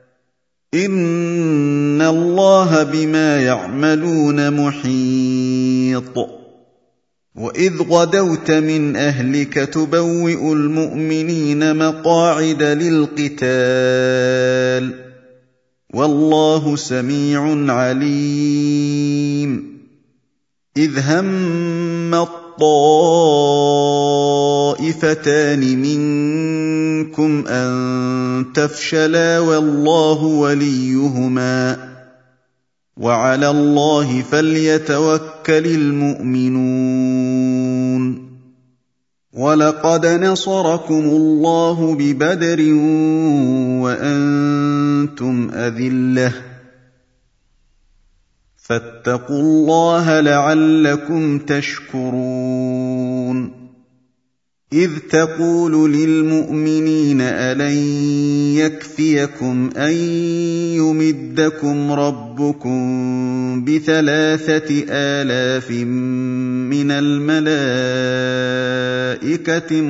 S1: إِنَّ اللَّهَ بِمَا يَعْمَلُونَ مُحِيطٌ وَإِذْ غَدَوْتَ مِنْ أَهْلِكَ تُبَوِّئُ الْمُؤْمِنِينَ مَقَاعِدَ لِلْقِتَالِ وَاللَّهُ سَمِيعٌ عَلِيمٌ إِذْ هَمَّ الطَّائِفَتَانِ مِنكُمْ أَن تَفْشَلَا وَاللَّهُ وَلِيُّهُمَا وَعَلَى اللَّهِ فَلْيَتَوَكَّلِ الْمُؤْمِنُونَ وَلَقَدْ نَصَرَكُمُ اللَّهُ بِبَدْرٍ وَأَنتُمْ أَذِلَّةٌ فَاتَّقُوا اللَّهَ لَعَلَّكُمْ تَشْكُرُونَ إِذْ تَقُولُ لِلْمُؤْمِنِينَ أَلَنْ يَكْفِيَكُمْ أَنْ يُمِدَّكُمْ رَبُّكُمْ بِثَلَاثَةِ آلَافٍ مِّنَ الْمَلَائِكَةِ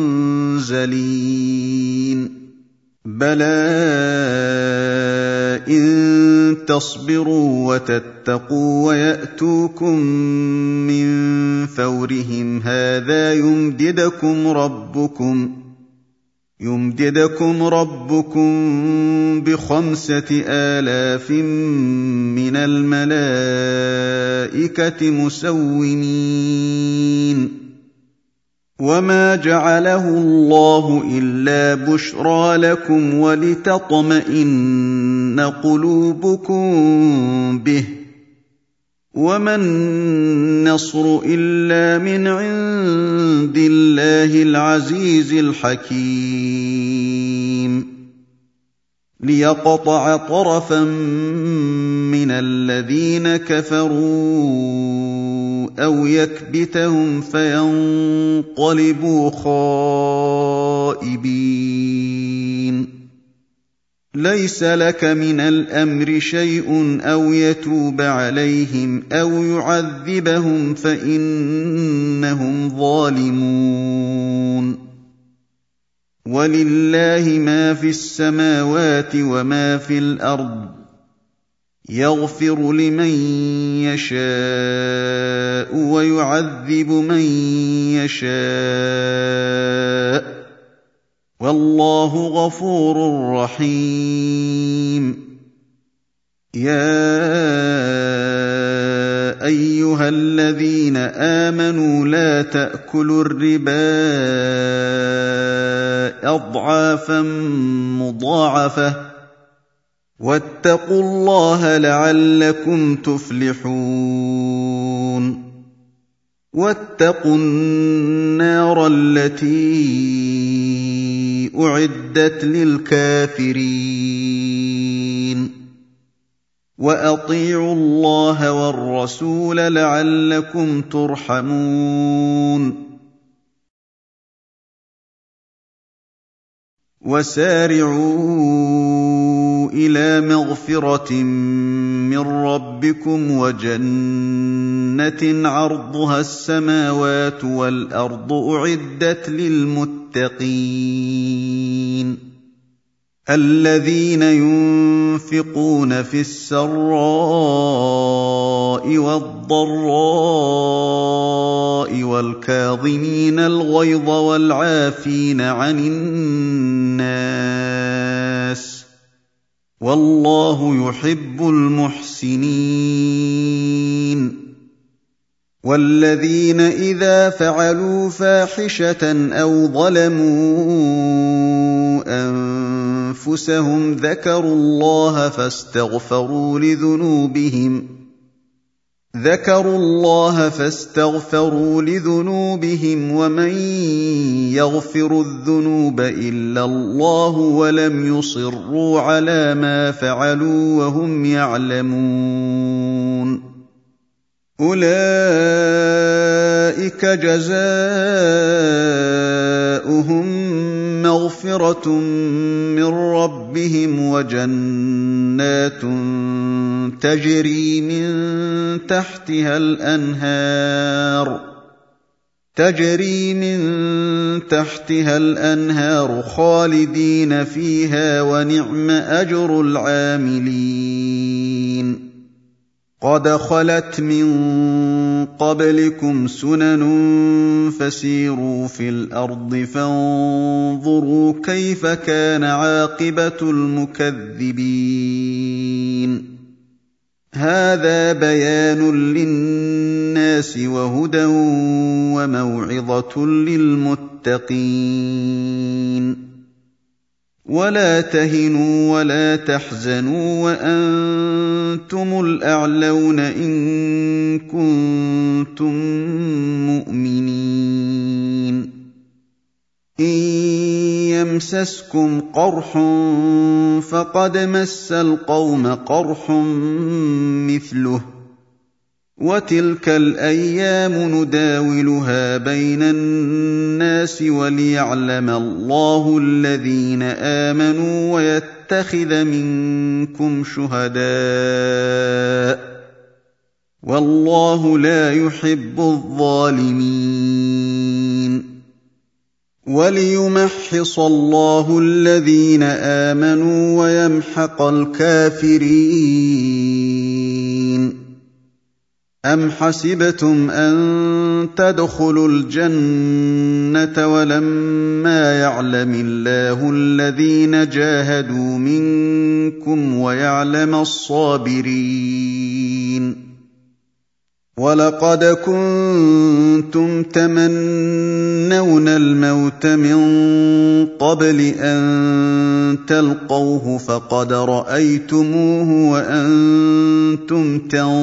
S1: مُنزَلِينَ بَلَىٰ إِن تَصْبِرُوا وَتَتَّقُوا وَيَأْتُوكُم مِّن فَوْرِهِمْ هَٰذَا يُمْدِدْكُمْ رَبُّكُمْ يُمْدِدْكُمْ رَبُّكُم بِخَمْسَةِ آلَافٍ مِّنَ الْمَلَائِكَةِ مُسَوِّمِينَ وَمَا جَعَلَهُ اللَّهُ إِلَّا بُشْرَىٰ لَكُمْ وَلِتَطْمَئِنَّ قُلُوبُكُم بِهِ ۗ وَمَا النَّصْرُ إِلَّا مِنْ عِندِ اللَّهِ الْعَزِيزِ الْحَكِيمِ لِيَقْطَعَ طَرَفًا مِّنَ الَّذِينَ كَفَرُوا أَوْ يَكْبِتَهُمْ فَيَنقَلِبُوا خَائِبِينَ ليس لك من الأمر شيء أو يتوب عليهم أو يعذبهم فإنهم ظالمون ولله ما في السماوات وما في الأرض يغفر لمن يشاء ويعذب من يشاء والله غفور رحيم يا أيها الذين آمنوا لا تأكلوا الربا أضعافا مضاعفة واتقوا الله لعلكم تفلحون واتقوا النار التي أعدت للكافرين وأطيعوا الله والرسول لعلكم ترحمون وسارعوا إلى مغفرة من ربكم وجنة عرضها السماوات والأرض أعدت للمتقين الذين ينفقون في السراء والضراء والكاظمين الغيظ والعافين عن الناس والله يحب المحسنين والذين إذا فعلوا فاحشة أو ظلموا أنفسهم ذكروا الله فاستغفروا لذنوبهم ذكروا الله فاستغفروا لذنوبهم ومن يغفر الذنوب إلا الله ولم يصروا على ما فعلوا وهم يعلمون أولئك جزاؤهم مغفرة من ربهم وجنات تجري من تحتها الأنهار تجري من تحتها الأنهار خالدين فيها ونعم أجر العاملين قد خلت من قبلكم سنن فسيروا في الأرض فانظروا كيف كان عاقبة المكذبين هذا بيان للناس وهدى وموعظة للمتقين ولا تهنوا ولا تحزنوا وأنتم الأعلون إن كنتم مؤمنين إن يمسسكم قرح فقد مس القوم قرح مثله وتلك الأيام نداولها بين الناس وليعلم الله الذين آمنوا ويتخذ منكم شهداء والله لا يحب الظالمين وليمحص الله الذين آمنوا ويمحق الكافرين أم حسبتم أن تدخلوا الجنة ولما يعلم الله الذين جاهدوا منكم ويعلم الصابرين ولقد كنتم تمنون الموت من قبل أن تلقوه فقد رأيتموه وأنتم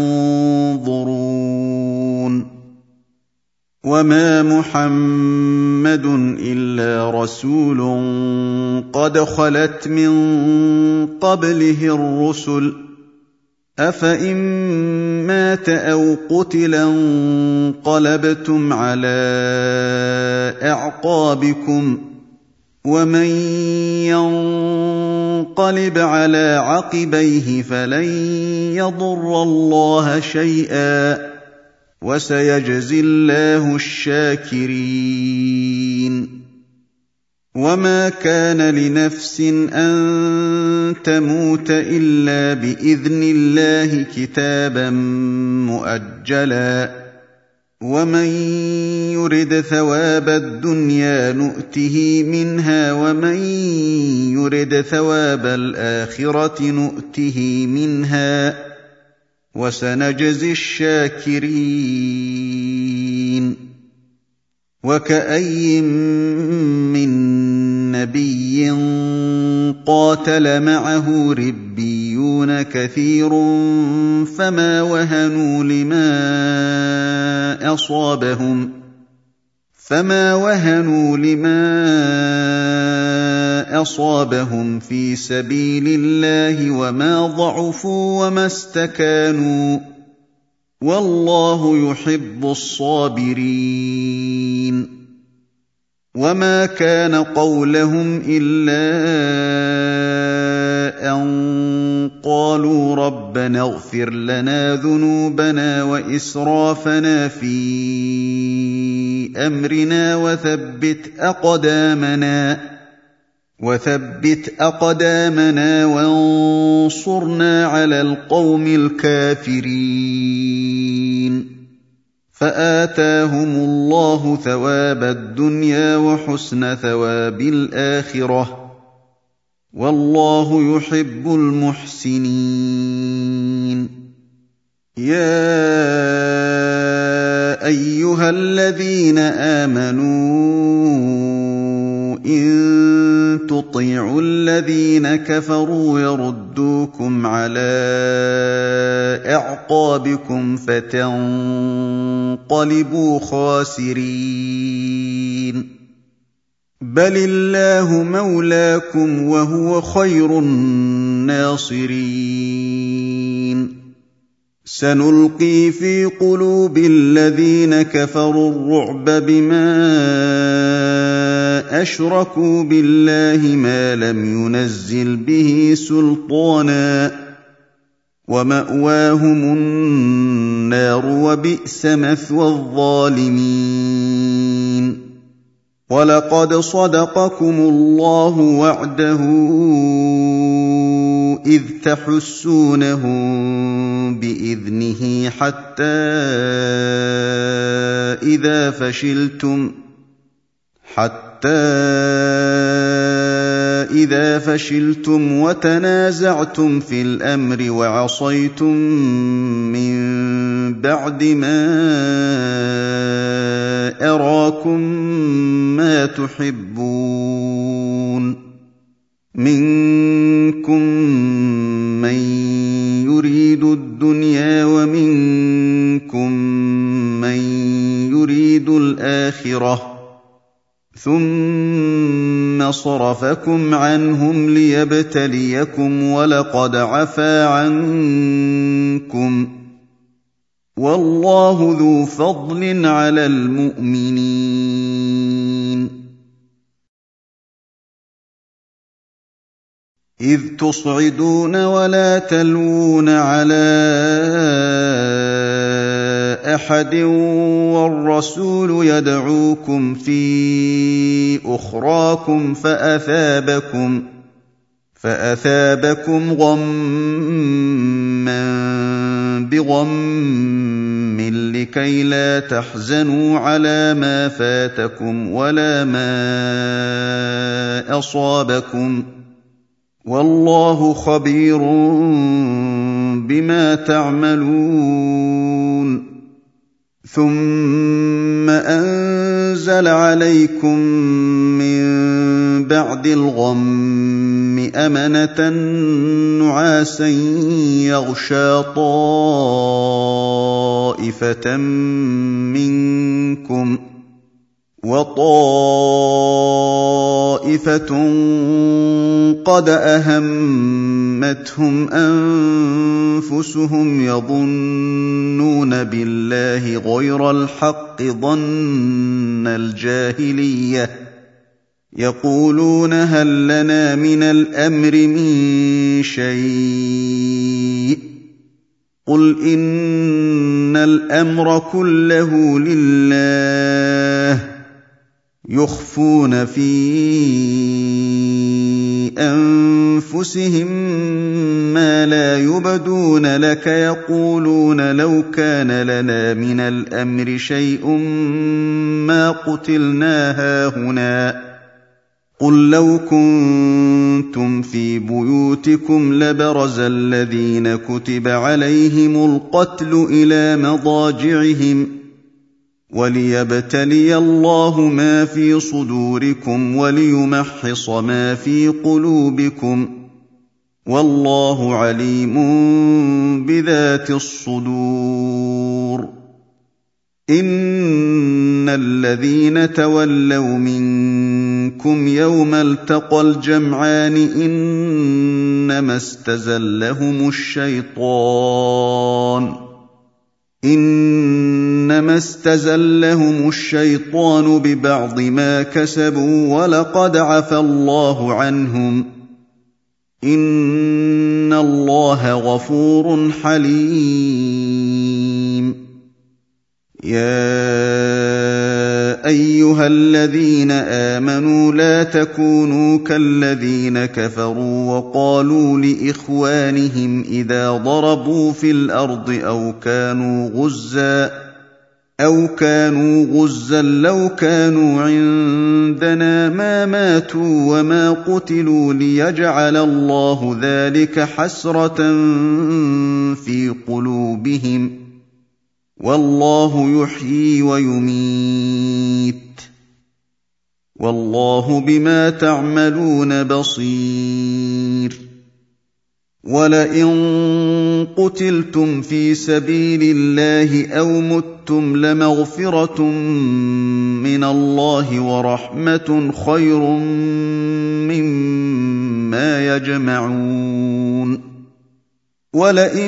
S1: تنظرون وما محمد إلا رسول قد خلت من قبله الرسل أفإن مات أو قتلا انقلبتم على أعقابكم ومن ينقلب على عقبيه فلن يضر الله شيئا وسيجزي الله الشاكرين. وما كان لنفس أن تموت إلا بإذن الله كتابا مؤجلا، ومن يرد ثواب الدنيا نؤته منها ومن يرد ثواب الآخرة نؤته منها وسنجزي الشاكرين. وكأي من نبي قاتل معه ربيون كثير فما وهنوا لما أصابهم فما وهنوا لما أصابهم في سبيل الله وما ضعفوا وما استكانوا والله يحب الصابرين. وما كان قولهم إلا أن قالوا ربنا اغفر لنا ذنوبنا وإسرافنا في أمرنا وثبت أقدامنا وثبت أقدامنا وانصرنا على القوم الكافرين. فآتاهم الله ثواب الدنيا وحسن ثواب الآخرة والله يحب المحسنين. يا أيها الذين آمنوا إن تطيعوا الذين كفروا يردوكم على أعقابكم فتنقلبوا خاسرين. بل الله مولاكم وهو خير الناصرين. سنلقي في قلوب الذين كفروا الرعب بما أشركوا بالله ما لم ينزل به سلطانا ومأواهم النار وبئس مثوى الظالمين. ولقد صدقكم الله وعده إذ تحسونهم بإذنه حتى إذا فشلتم حتى إذا فشلتم وتنازعتم في الأمر وعصيتم من بعد ما أراكم ما تحبون منكم من يريد الدنيا ومنكم من يريد الآخرة ثم صرفكم عنهم ليبتليكم ولقد عفا عنكم والله ذو فضل على المؤمنين. إذ تصعدون ولا تلوون على أحد والرسول يدعوكم في أخراكم فأثابكم فأثابكم غمّا بغم لكي لا تحزنوا على ما فاتكم ولا ما أصابكم والله خبير بما تعملون. ثم أنزل عليكم من بعد الغم أمنة نعاسا يغشى طائفة منكم وطائفة قد أهمتهم أنفسهم يظنون بالله غير الحق ظن الجاهلية يقولون هل لنا من الأمر من شيء قل إن الأمر كله لله يخفون في أنفسهم ما لا يبدون لك يقولون لو كان لنا من الأمر شيء ما قتلنا هاهنا قل لو كنتم في بيوتكم لبرز الذين كتب عليهم القتل إلى مضاجعهم وليبتلي الله ما في صدوركم وليمحص ما في قلوبكم والله عليم بذات الصدور إن الذين تولوا منكم يوم التقى الجمعان إنما استزلهم الشيطان إنما استزلهم الشيطان ببعض ما كسبوا ولقد عفى الله عنهم إن الله غفور حليم يا أيها الذين آمنوا لا تكونوا كالذين كفروا وقالوا لإخوانهم إذا ضربوا في الأرض أو كانوا غزا أو كانوا غزا لو كانوا عندنا ما ماتوا وما قتلوا ليجعل الله ذلك حسرة في قلوبهم والله يحيي ويميت والله بما تعملون بصير ولئن قتلتم في سبيل الله أو متم لمغفرة من الله ورحمة خير مما يجمعون ولئن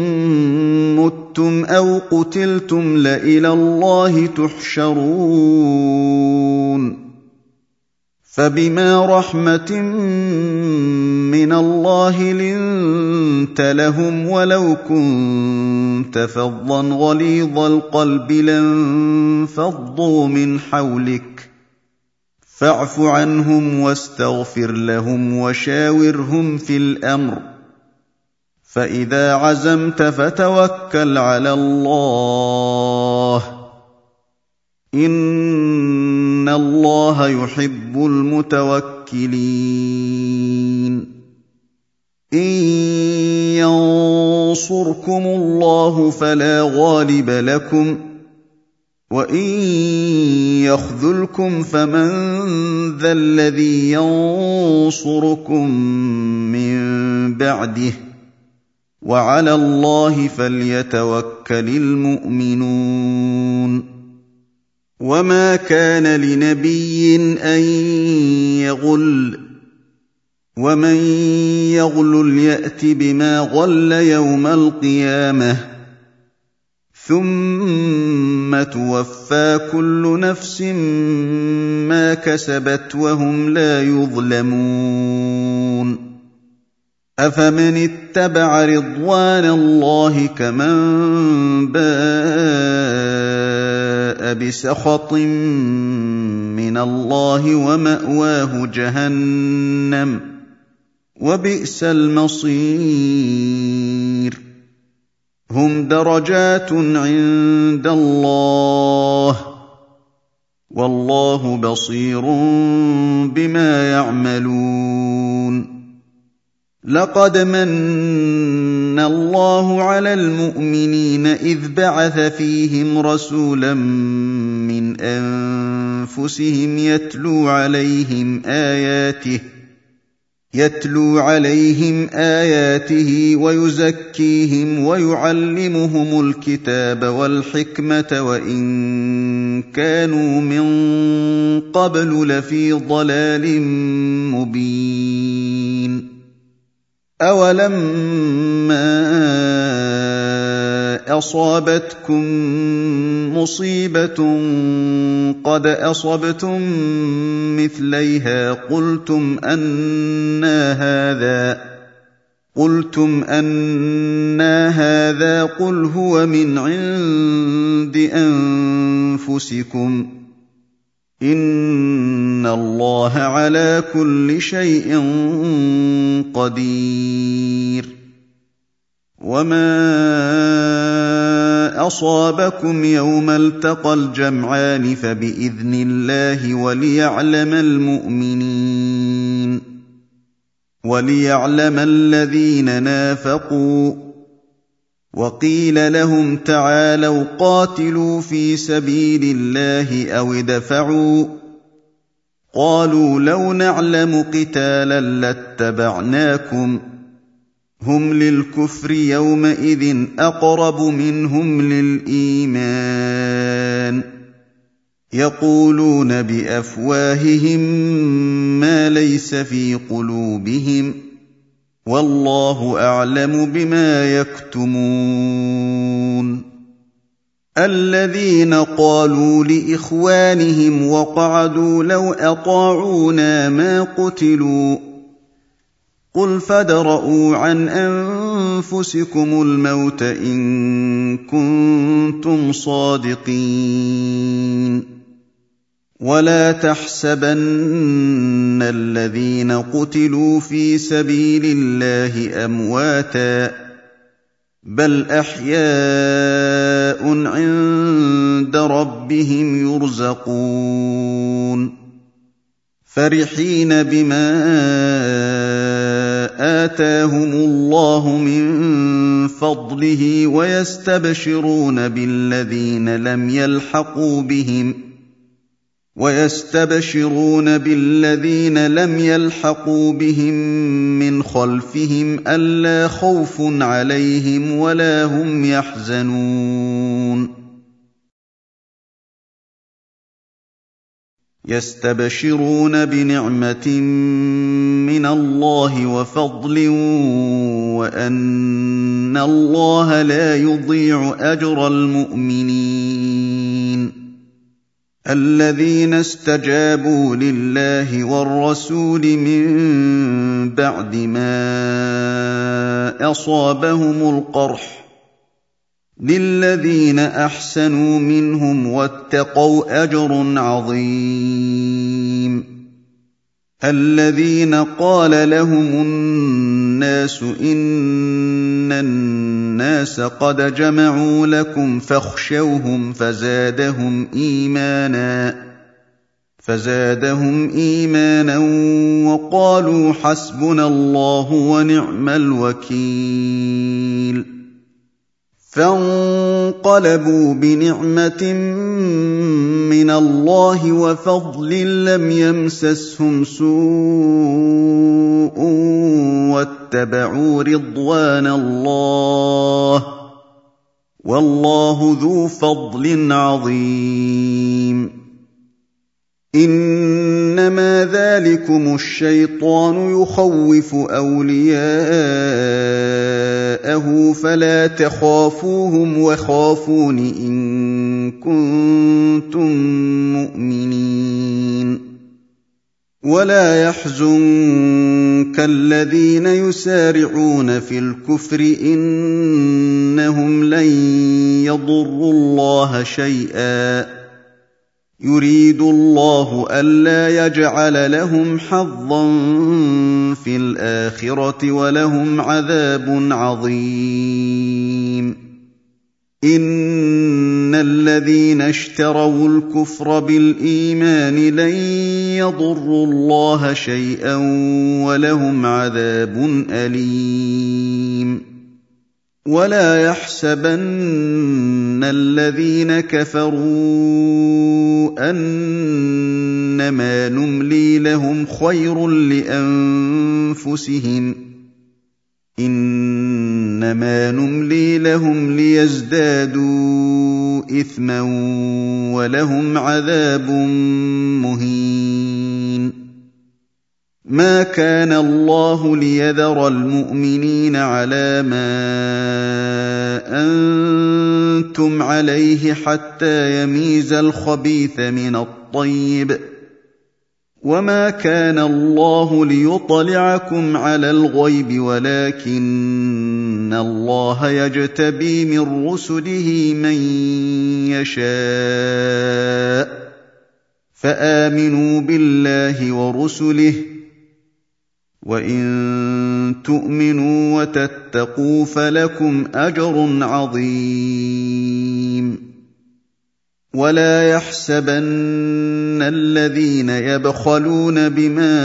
S1: متم أو قتلتم لإلى الله تحشرون فبما رحمة من الله لنت لهم ولو كنت فظا غليظ القلب لانفضوا من حولك فاعف عنهم واستغفر لهم وشاورهم في الأمر فإذا عزمت فتوكل على الله إن الله يحب المتوكلين إن ينصركم الله فلا غالب لكم وإن يخذلكم فمن ذا الذي ينصركم من بعده وعلى الله فليتوكل المؤمنون وما كان لنبي أن يغل ومن يغلل يأت بما غل يوم القيامة ثم توفى كل نفس ما كسبت وهم لا يظلمون أفمن اتبع رضوان الله كمن باء بسخط من الله ومأواه جهنم وبئس المصير هم درجات عند الله والله بصير بما يعملون لقد من الله على المؤمنين إذ بعث فيهم رسولا من أنفسهم يتلو عليهم آياته يتلو عليهم آياته ويزكيهم ويعلمهم الكتاب والحكمة وإن كانوا من قبل لفي ضلال مبين أولما أصابتكم مصيبة قد أصبتم مثليها قلتم أنى هذا قلتم أنى هذا قل هو من عند أنفسكم إن الله على كل شيء قدير وما أصابكم يوم التقى الجمعان فبإذن الله وليعلم المؤمنين وليعلم الذين نافقوا وقيل لهم تعالوا قاتلوا في سبيل الله أو ادفعوا قالوا لو نعلم قتالا لاتبعناكم هم للكفر يومئذ أقرب منهم للإيمان يقولون بأفواههم ما ليس في قلوبهم والله أعلم بما يكتمون الذين قالوا لإخوانهم وقعدوا لو أطاعونا ما قتلوا قل فادرءوا عن أنفسكم الموت إن كنتم صادقين ولا تحسبن الذين قتلوا في سبيل الله أمواتا بل أحياء عند ربهم يرزقون فرحين بما آتاهم الله من فضله ويستبشرون بالذين لم يلحقوا بهم ويستبشرون بالذين لم يلحقوا بهم من خلفهم ألا خوف عليهم ولا هم يحزنون يستبشرون بنعمة من الله وفضل وأن الله لا يضيع أجر المؤمنين الذين استجابوا لله والرسول من بعد ما أصابهم القرح للذين أحسنوا منهم واتقوا أجر عظيم الذين قال لهم الناس إن الناس قد جمعوا لكم فاخشوهم فزادهم إيمانا فزادهم إيمانا وقالوا حسبنا الله ونعم الوكيل فانقلبوا بنعمة من الله وفضل لم يمسسهم سوء واتبعوا رضوان الله والله ذو فضل عظيم إنما ذلكم الشيطان يخوف أولياءه فلا تخافوهم وخافون إن كنتم مؤمنين ولا يحزنك الذين يسارعون في الكفر إنهم لن يضروا الله شيئا يريد الله ألا يجعل لهم حظا في الآخرة ولهم عذاب عظيم إن الذين اشتروا الكفر بالإيمان لن يضروا الله شيئا ولهم عذاب أليم ولا يحسبن الذين كفروا أنما نملي لهم خير لأنفسهم إنما نملي لهم ليزدادوا إثما ولهم عذاب مهين مَا كَانَ اللَّهُ لِيَذَرَ الْمُؤْمِنِينَ عَلَىٰ مَا أَنتُمْ عَلَيْهِ حَتَّىٰ يَمِيزَ الْخَبِيثَ مِنَ الطَّيِّبِ ۗ وَمَا كَانَ اللَّهُ لِيُطْلِعَكُمْ عَلَى الْغَيْبِ وَلَٰكِنَّ اللَّهَ يَجْتَبِي مِن رُّسُلِهِ مَن يَشَاءُ ۖ فَآمِنُوا بِاللَّهِ وَرُسُلِهِ ۚ وَإِن تُؤْمِنُوا وَتَتَّقُوا فَلَكُمْ أَجْرٌ عَظِيمٌ وَلَا يَحْسَبَنَّ الَّذِينَ يَبْخَلُونَ بِمَا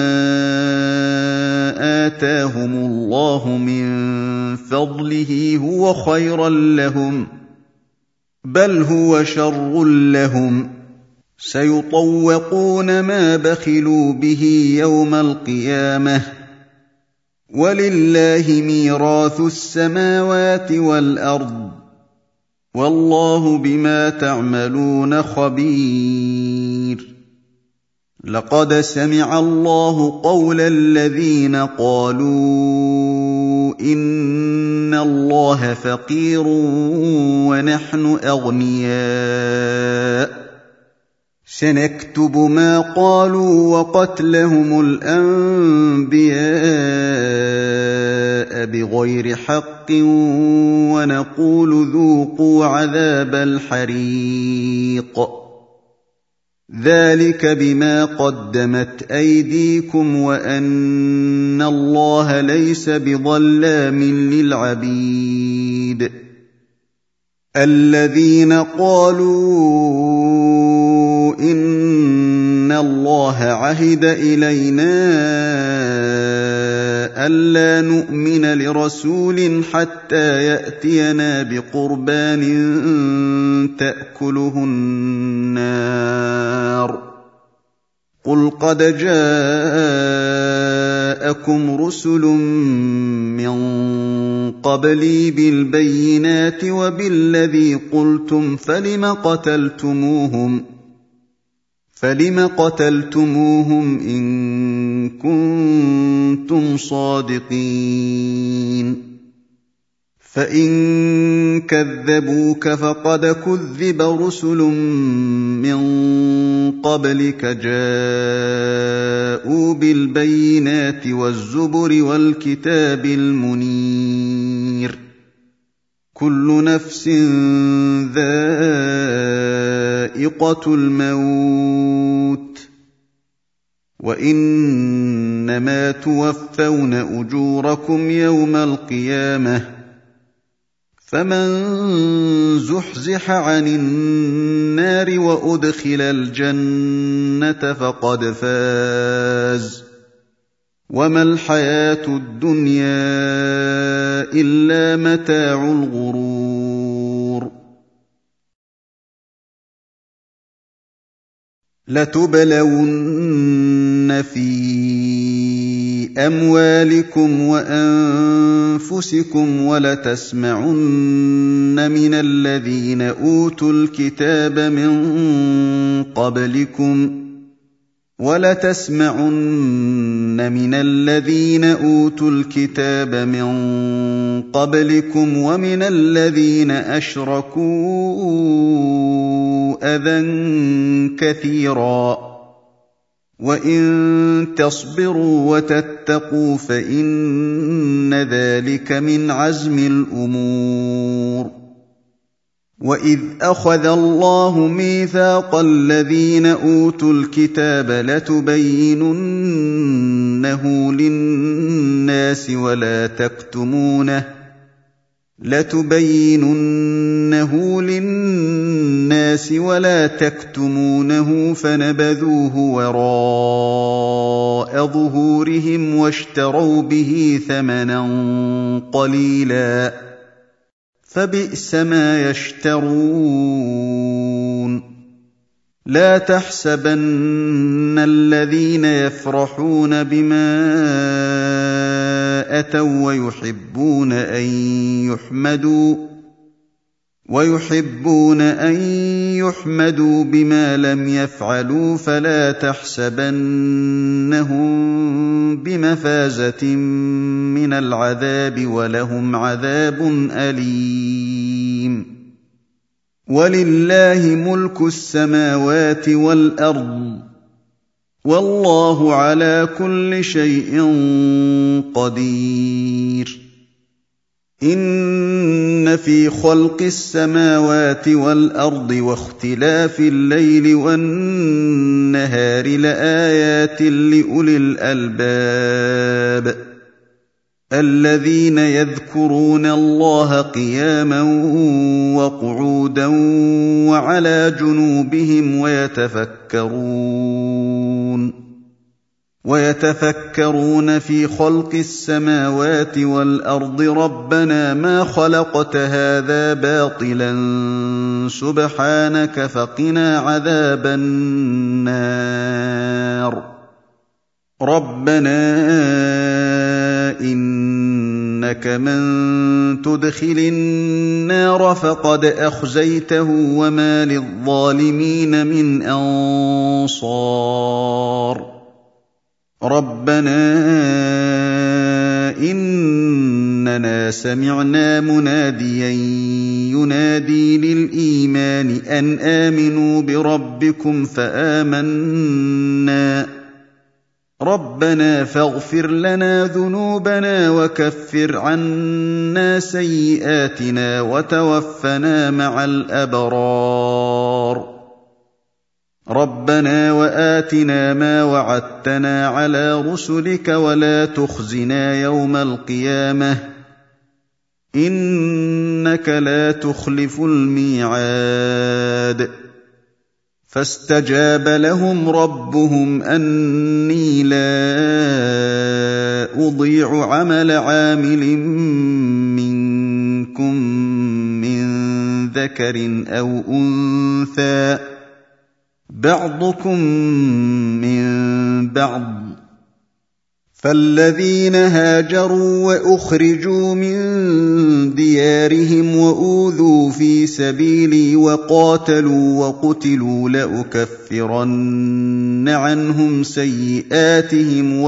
S1: آتَاهُمُ اللَّهُ مِن فَضْلِهِ هُوَ خَيْرًا لَّهُم ۖ بَلْ هُوَ شَرٌّ لَّهُمْ ۖ سَيُطَوَّقُونَ مَا بَخِلُوا بِهِ يَوْمَ الْقِيَامَةِ ۗ وَلِلَّهِ مِيرَاثُ السَّمَاوَاتِ وَالْأَرْضِ ۗ وَاللَّهُ بِمَا تَعْمَلُونَ خَبِيرٌ لَقَدْ سَمِعَ اللَّهُ قَوْلَ الَّذِينَ قَالُوا إِنَّ اللَّهَ فَقِيرٌ وَنَحْنُ أَغْنِيَاءُ ۘ سَنَكْتُبُ مَا قَالُوا وَقَتْلَهُمُ الْأَنبِيَاءَ بِغَيْرِ حَقٍّ وَنَقُولُ ذُوقُوا عَذَابَ الْحَرِيقِ ذَٰلِكَ بِمَا قَدَّمَتْ أَيْدِيكُمْ وَأَنَّ اللَّهَ لَيْسَ بِظَلَّامٍ لِّلْعَبِيدِ الَّذِينَ قَالُوا إِنَّ اللَّهَ عَهِدَ إِلَيْنَا أَلَّا نُؤْمِنَ لِرَسُولٍ حَتَّىٰ يَأْتِيَنَا بِقُرْبَانٍ تَأْكُلُهُ النَّارُ ۗ قُلْ قَدْ جَاءَكُمْ رُسُلٌ مِّن قَبْلِي بِالْبَيِّنَاتِ وَبِالَّذِي قُلْتُمْ فَلِمَ قَتَلْتُمُوهُمْ فَلِمَ قَتَلْتُمُوهُمْ إِن كُنتُمْ صَادِقِينَ فَإِن كَذَّبُوكَ فَقَدْ كُذِّبَ رُسُلٌ مِّن قَبْلِكَ جَاءُوا بِالْبَيِّنَاتِ وَالزُّبُرِ وَالْكِتَابِ الْمُنِيرِ كُلُّ نَفْسٍ ذَائِقَةُ الْمَوْتِ ۖ وَإِنَّمَا تُوَفَّوْنَ أُجُورَكُمْ يَوْمَ الْقِيَامَةِ ۖ فَمَن زُحْزِحَ عَنِ النَّارِ وَأُدْخِلَ الْجَنَّةَ فَقَدْ فَازَ ۗ وَمَا الْحَيَاةُ الدُّنْيَا إِلَّا مَتَاعُ الْغُرُورِ لَتُبْلَوُنَّ فِي أَمْوَالِكُمْ وَأَنفُسِكُمْ وَلَتَسْمَعُنَّ مِنَ الَّذِينَ أُوتُوا الْكِتَابَ مِن قَبْلِكُمْ وَلَتَسْمَعُنَّ مِنَ الَّذِينَ أُوتُوا الْكِتَابَ مِن قَبْلِكُمْ وَمِنَ الَّذِينَ أَشْرَكُوا أَذًى كَثِيرًا ۚ وَإِن تَصْبِرُوا وَتَتَّقُوا فَإِنَّ ذَٰلِكَ مِنْ عَزْمِ الْأُمُورِ وَإِذْ أَخَذَ اللَّهُ مِيثَاقَ الَّذِينَ أُوتُوا الْكِتَابَ لَتُبَيِّنُنَّهُ لِلنَّاسِ وَلَا تَكْتُمُونَهُ لَتُبَيِّنُنَّهُ لِلنَّاسِ وَلَا تَكْتُمُونَهُ فَنَبَذُوهُ وَرَاءَ ظُهُورِهِمْ وَاشْتَرَوْا بِهِ ثَمَنًا قَلِيلًا ۖ فَبِئْسَ مَا يَشْتَرُونَ لَا تَحْسَبَنَّ الَّذِينَ يَفْرَحُونَ بِمَا أَتَوا وَّيُحِبُّونَ أَن يُحْمَدُوا ويحبون أن يحمدوا بما لم يفعلوا فلا تحسبنهم بمفازة من العذاب ولهم عذاب أليم ولله ملك السماوات والأرض والله على كل شيء قدير إن في خلق السماوات والأرض واختلاف الليل والنهار لآيات لأولي الألباب الذين يذكرون الله قياما وقعودا وعلى جنوبهم ويتفكرون ويتفكرون في خلق السماوات والأرض ربنا ما خلقت هذا باطلا سبحانك فقنا عذاب النار ربنا إنك من تدخل النار فقد أخزيته وما للظالمين من أنصار ربنا إننا سمعنا مناديا ينادي للإيمان أن آمنوا بربكم فآمنا ربنا فاغفر لنا ذنوبنا وكفر عنا سيئاتنا وتوفنا مع الأبرار ربنا وآتنا ما وعدتنا على رسلك ولا تخزنا يوم القيامة إنك لا تخلف الميعاد فاستجاب لهم ربهم أني لا أضيع عمل عامل منكم من ذكر أو أنثى بعضكم من بعض فالذين هاجروا وأخرجوا من ديارهم وأوذوا في سبيلي وقاتلوا وقتلوا لأكفرن عنهم سيئاتهم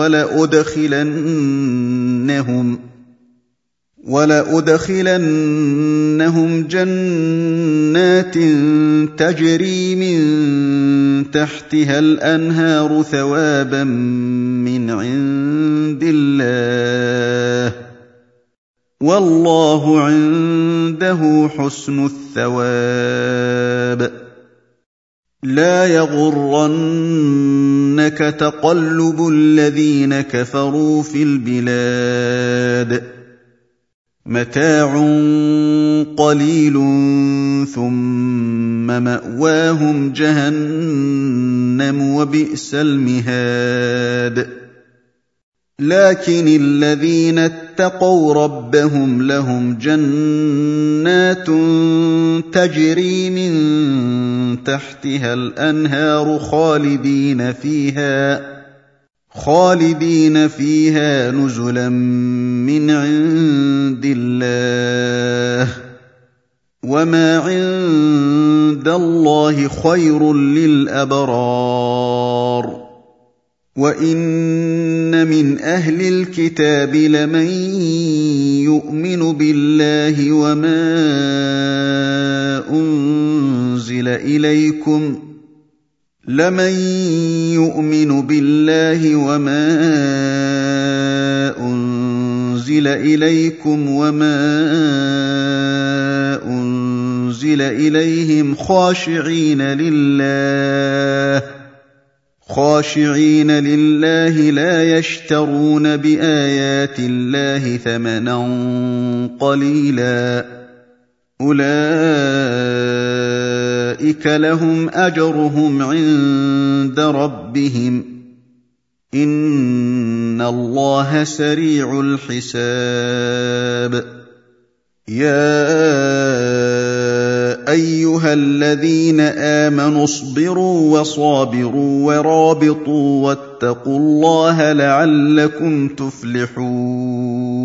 S1: ولأدخلنهم ولأدخلنهم جنات تجري من تحتها الأنهار ثوابا من عند الله والله عنده حسن الثواب لا يغرنك تقلب الذين كفروا في البلاد متاع قليل ثم مأواهم جهنم وبئس المهاد لكن الذين اتقوا ربهم لهم جنات تجري من تحتها الأنهار خالدين فيها خالدين فيها نزلا من عند الله وما عند الله خير للأبرار وإن من أهل الكتاب لمن يؤمن بالله وما أنزل إليكم لمن يؤمن بالله وما أنزل إليكم وما أنزل إليهم خاشعين لله خاشعين لله لا يشترون بآيات الله ثمنا قليلا أولئك لهم أجرهم عند ربهم إن الله سريع الحساب يا أيها الذين آمنوا اصبروا وصابروا ورابطوا واتقوا الله لعلكم تفلحون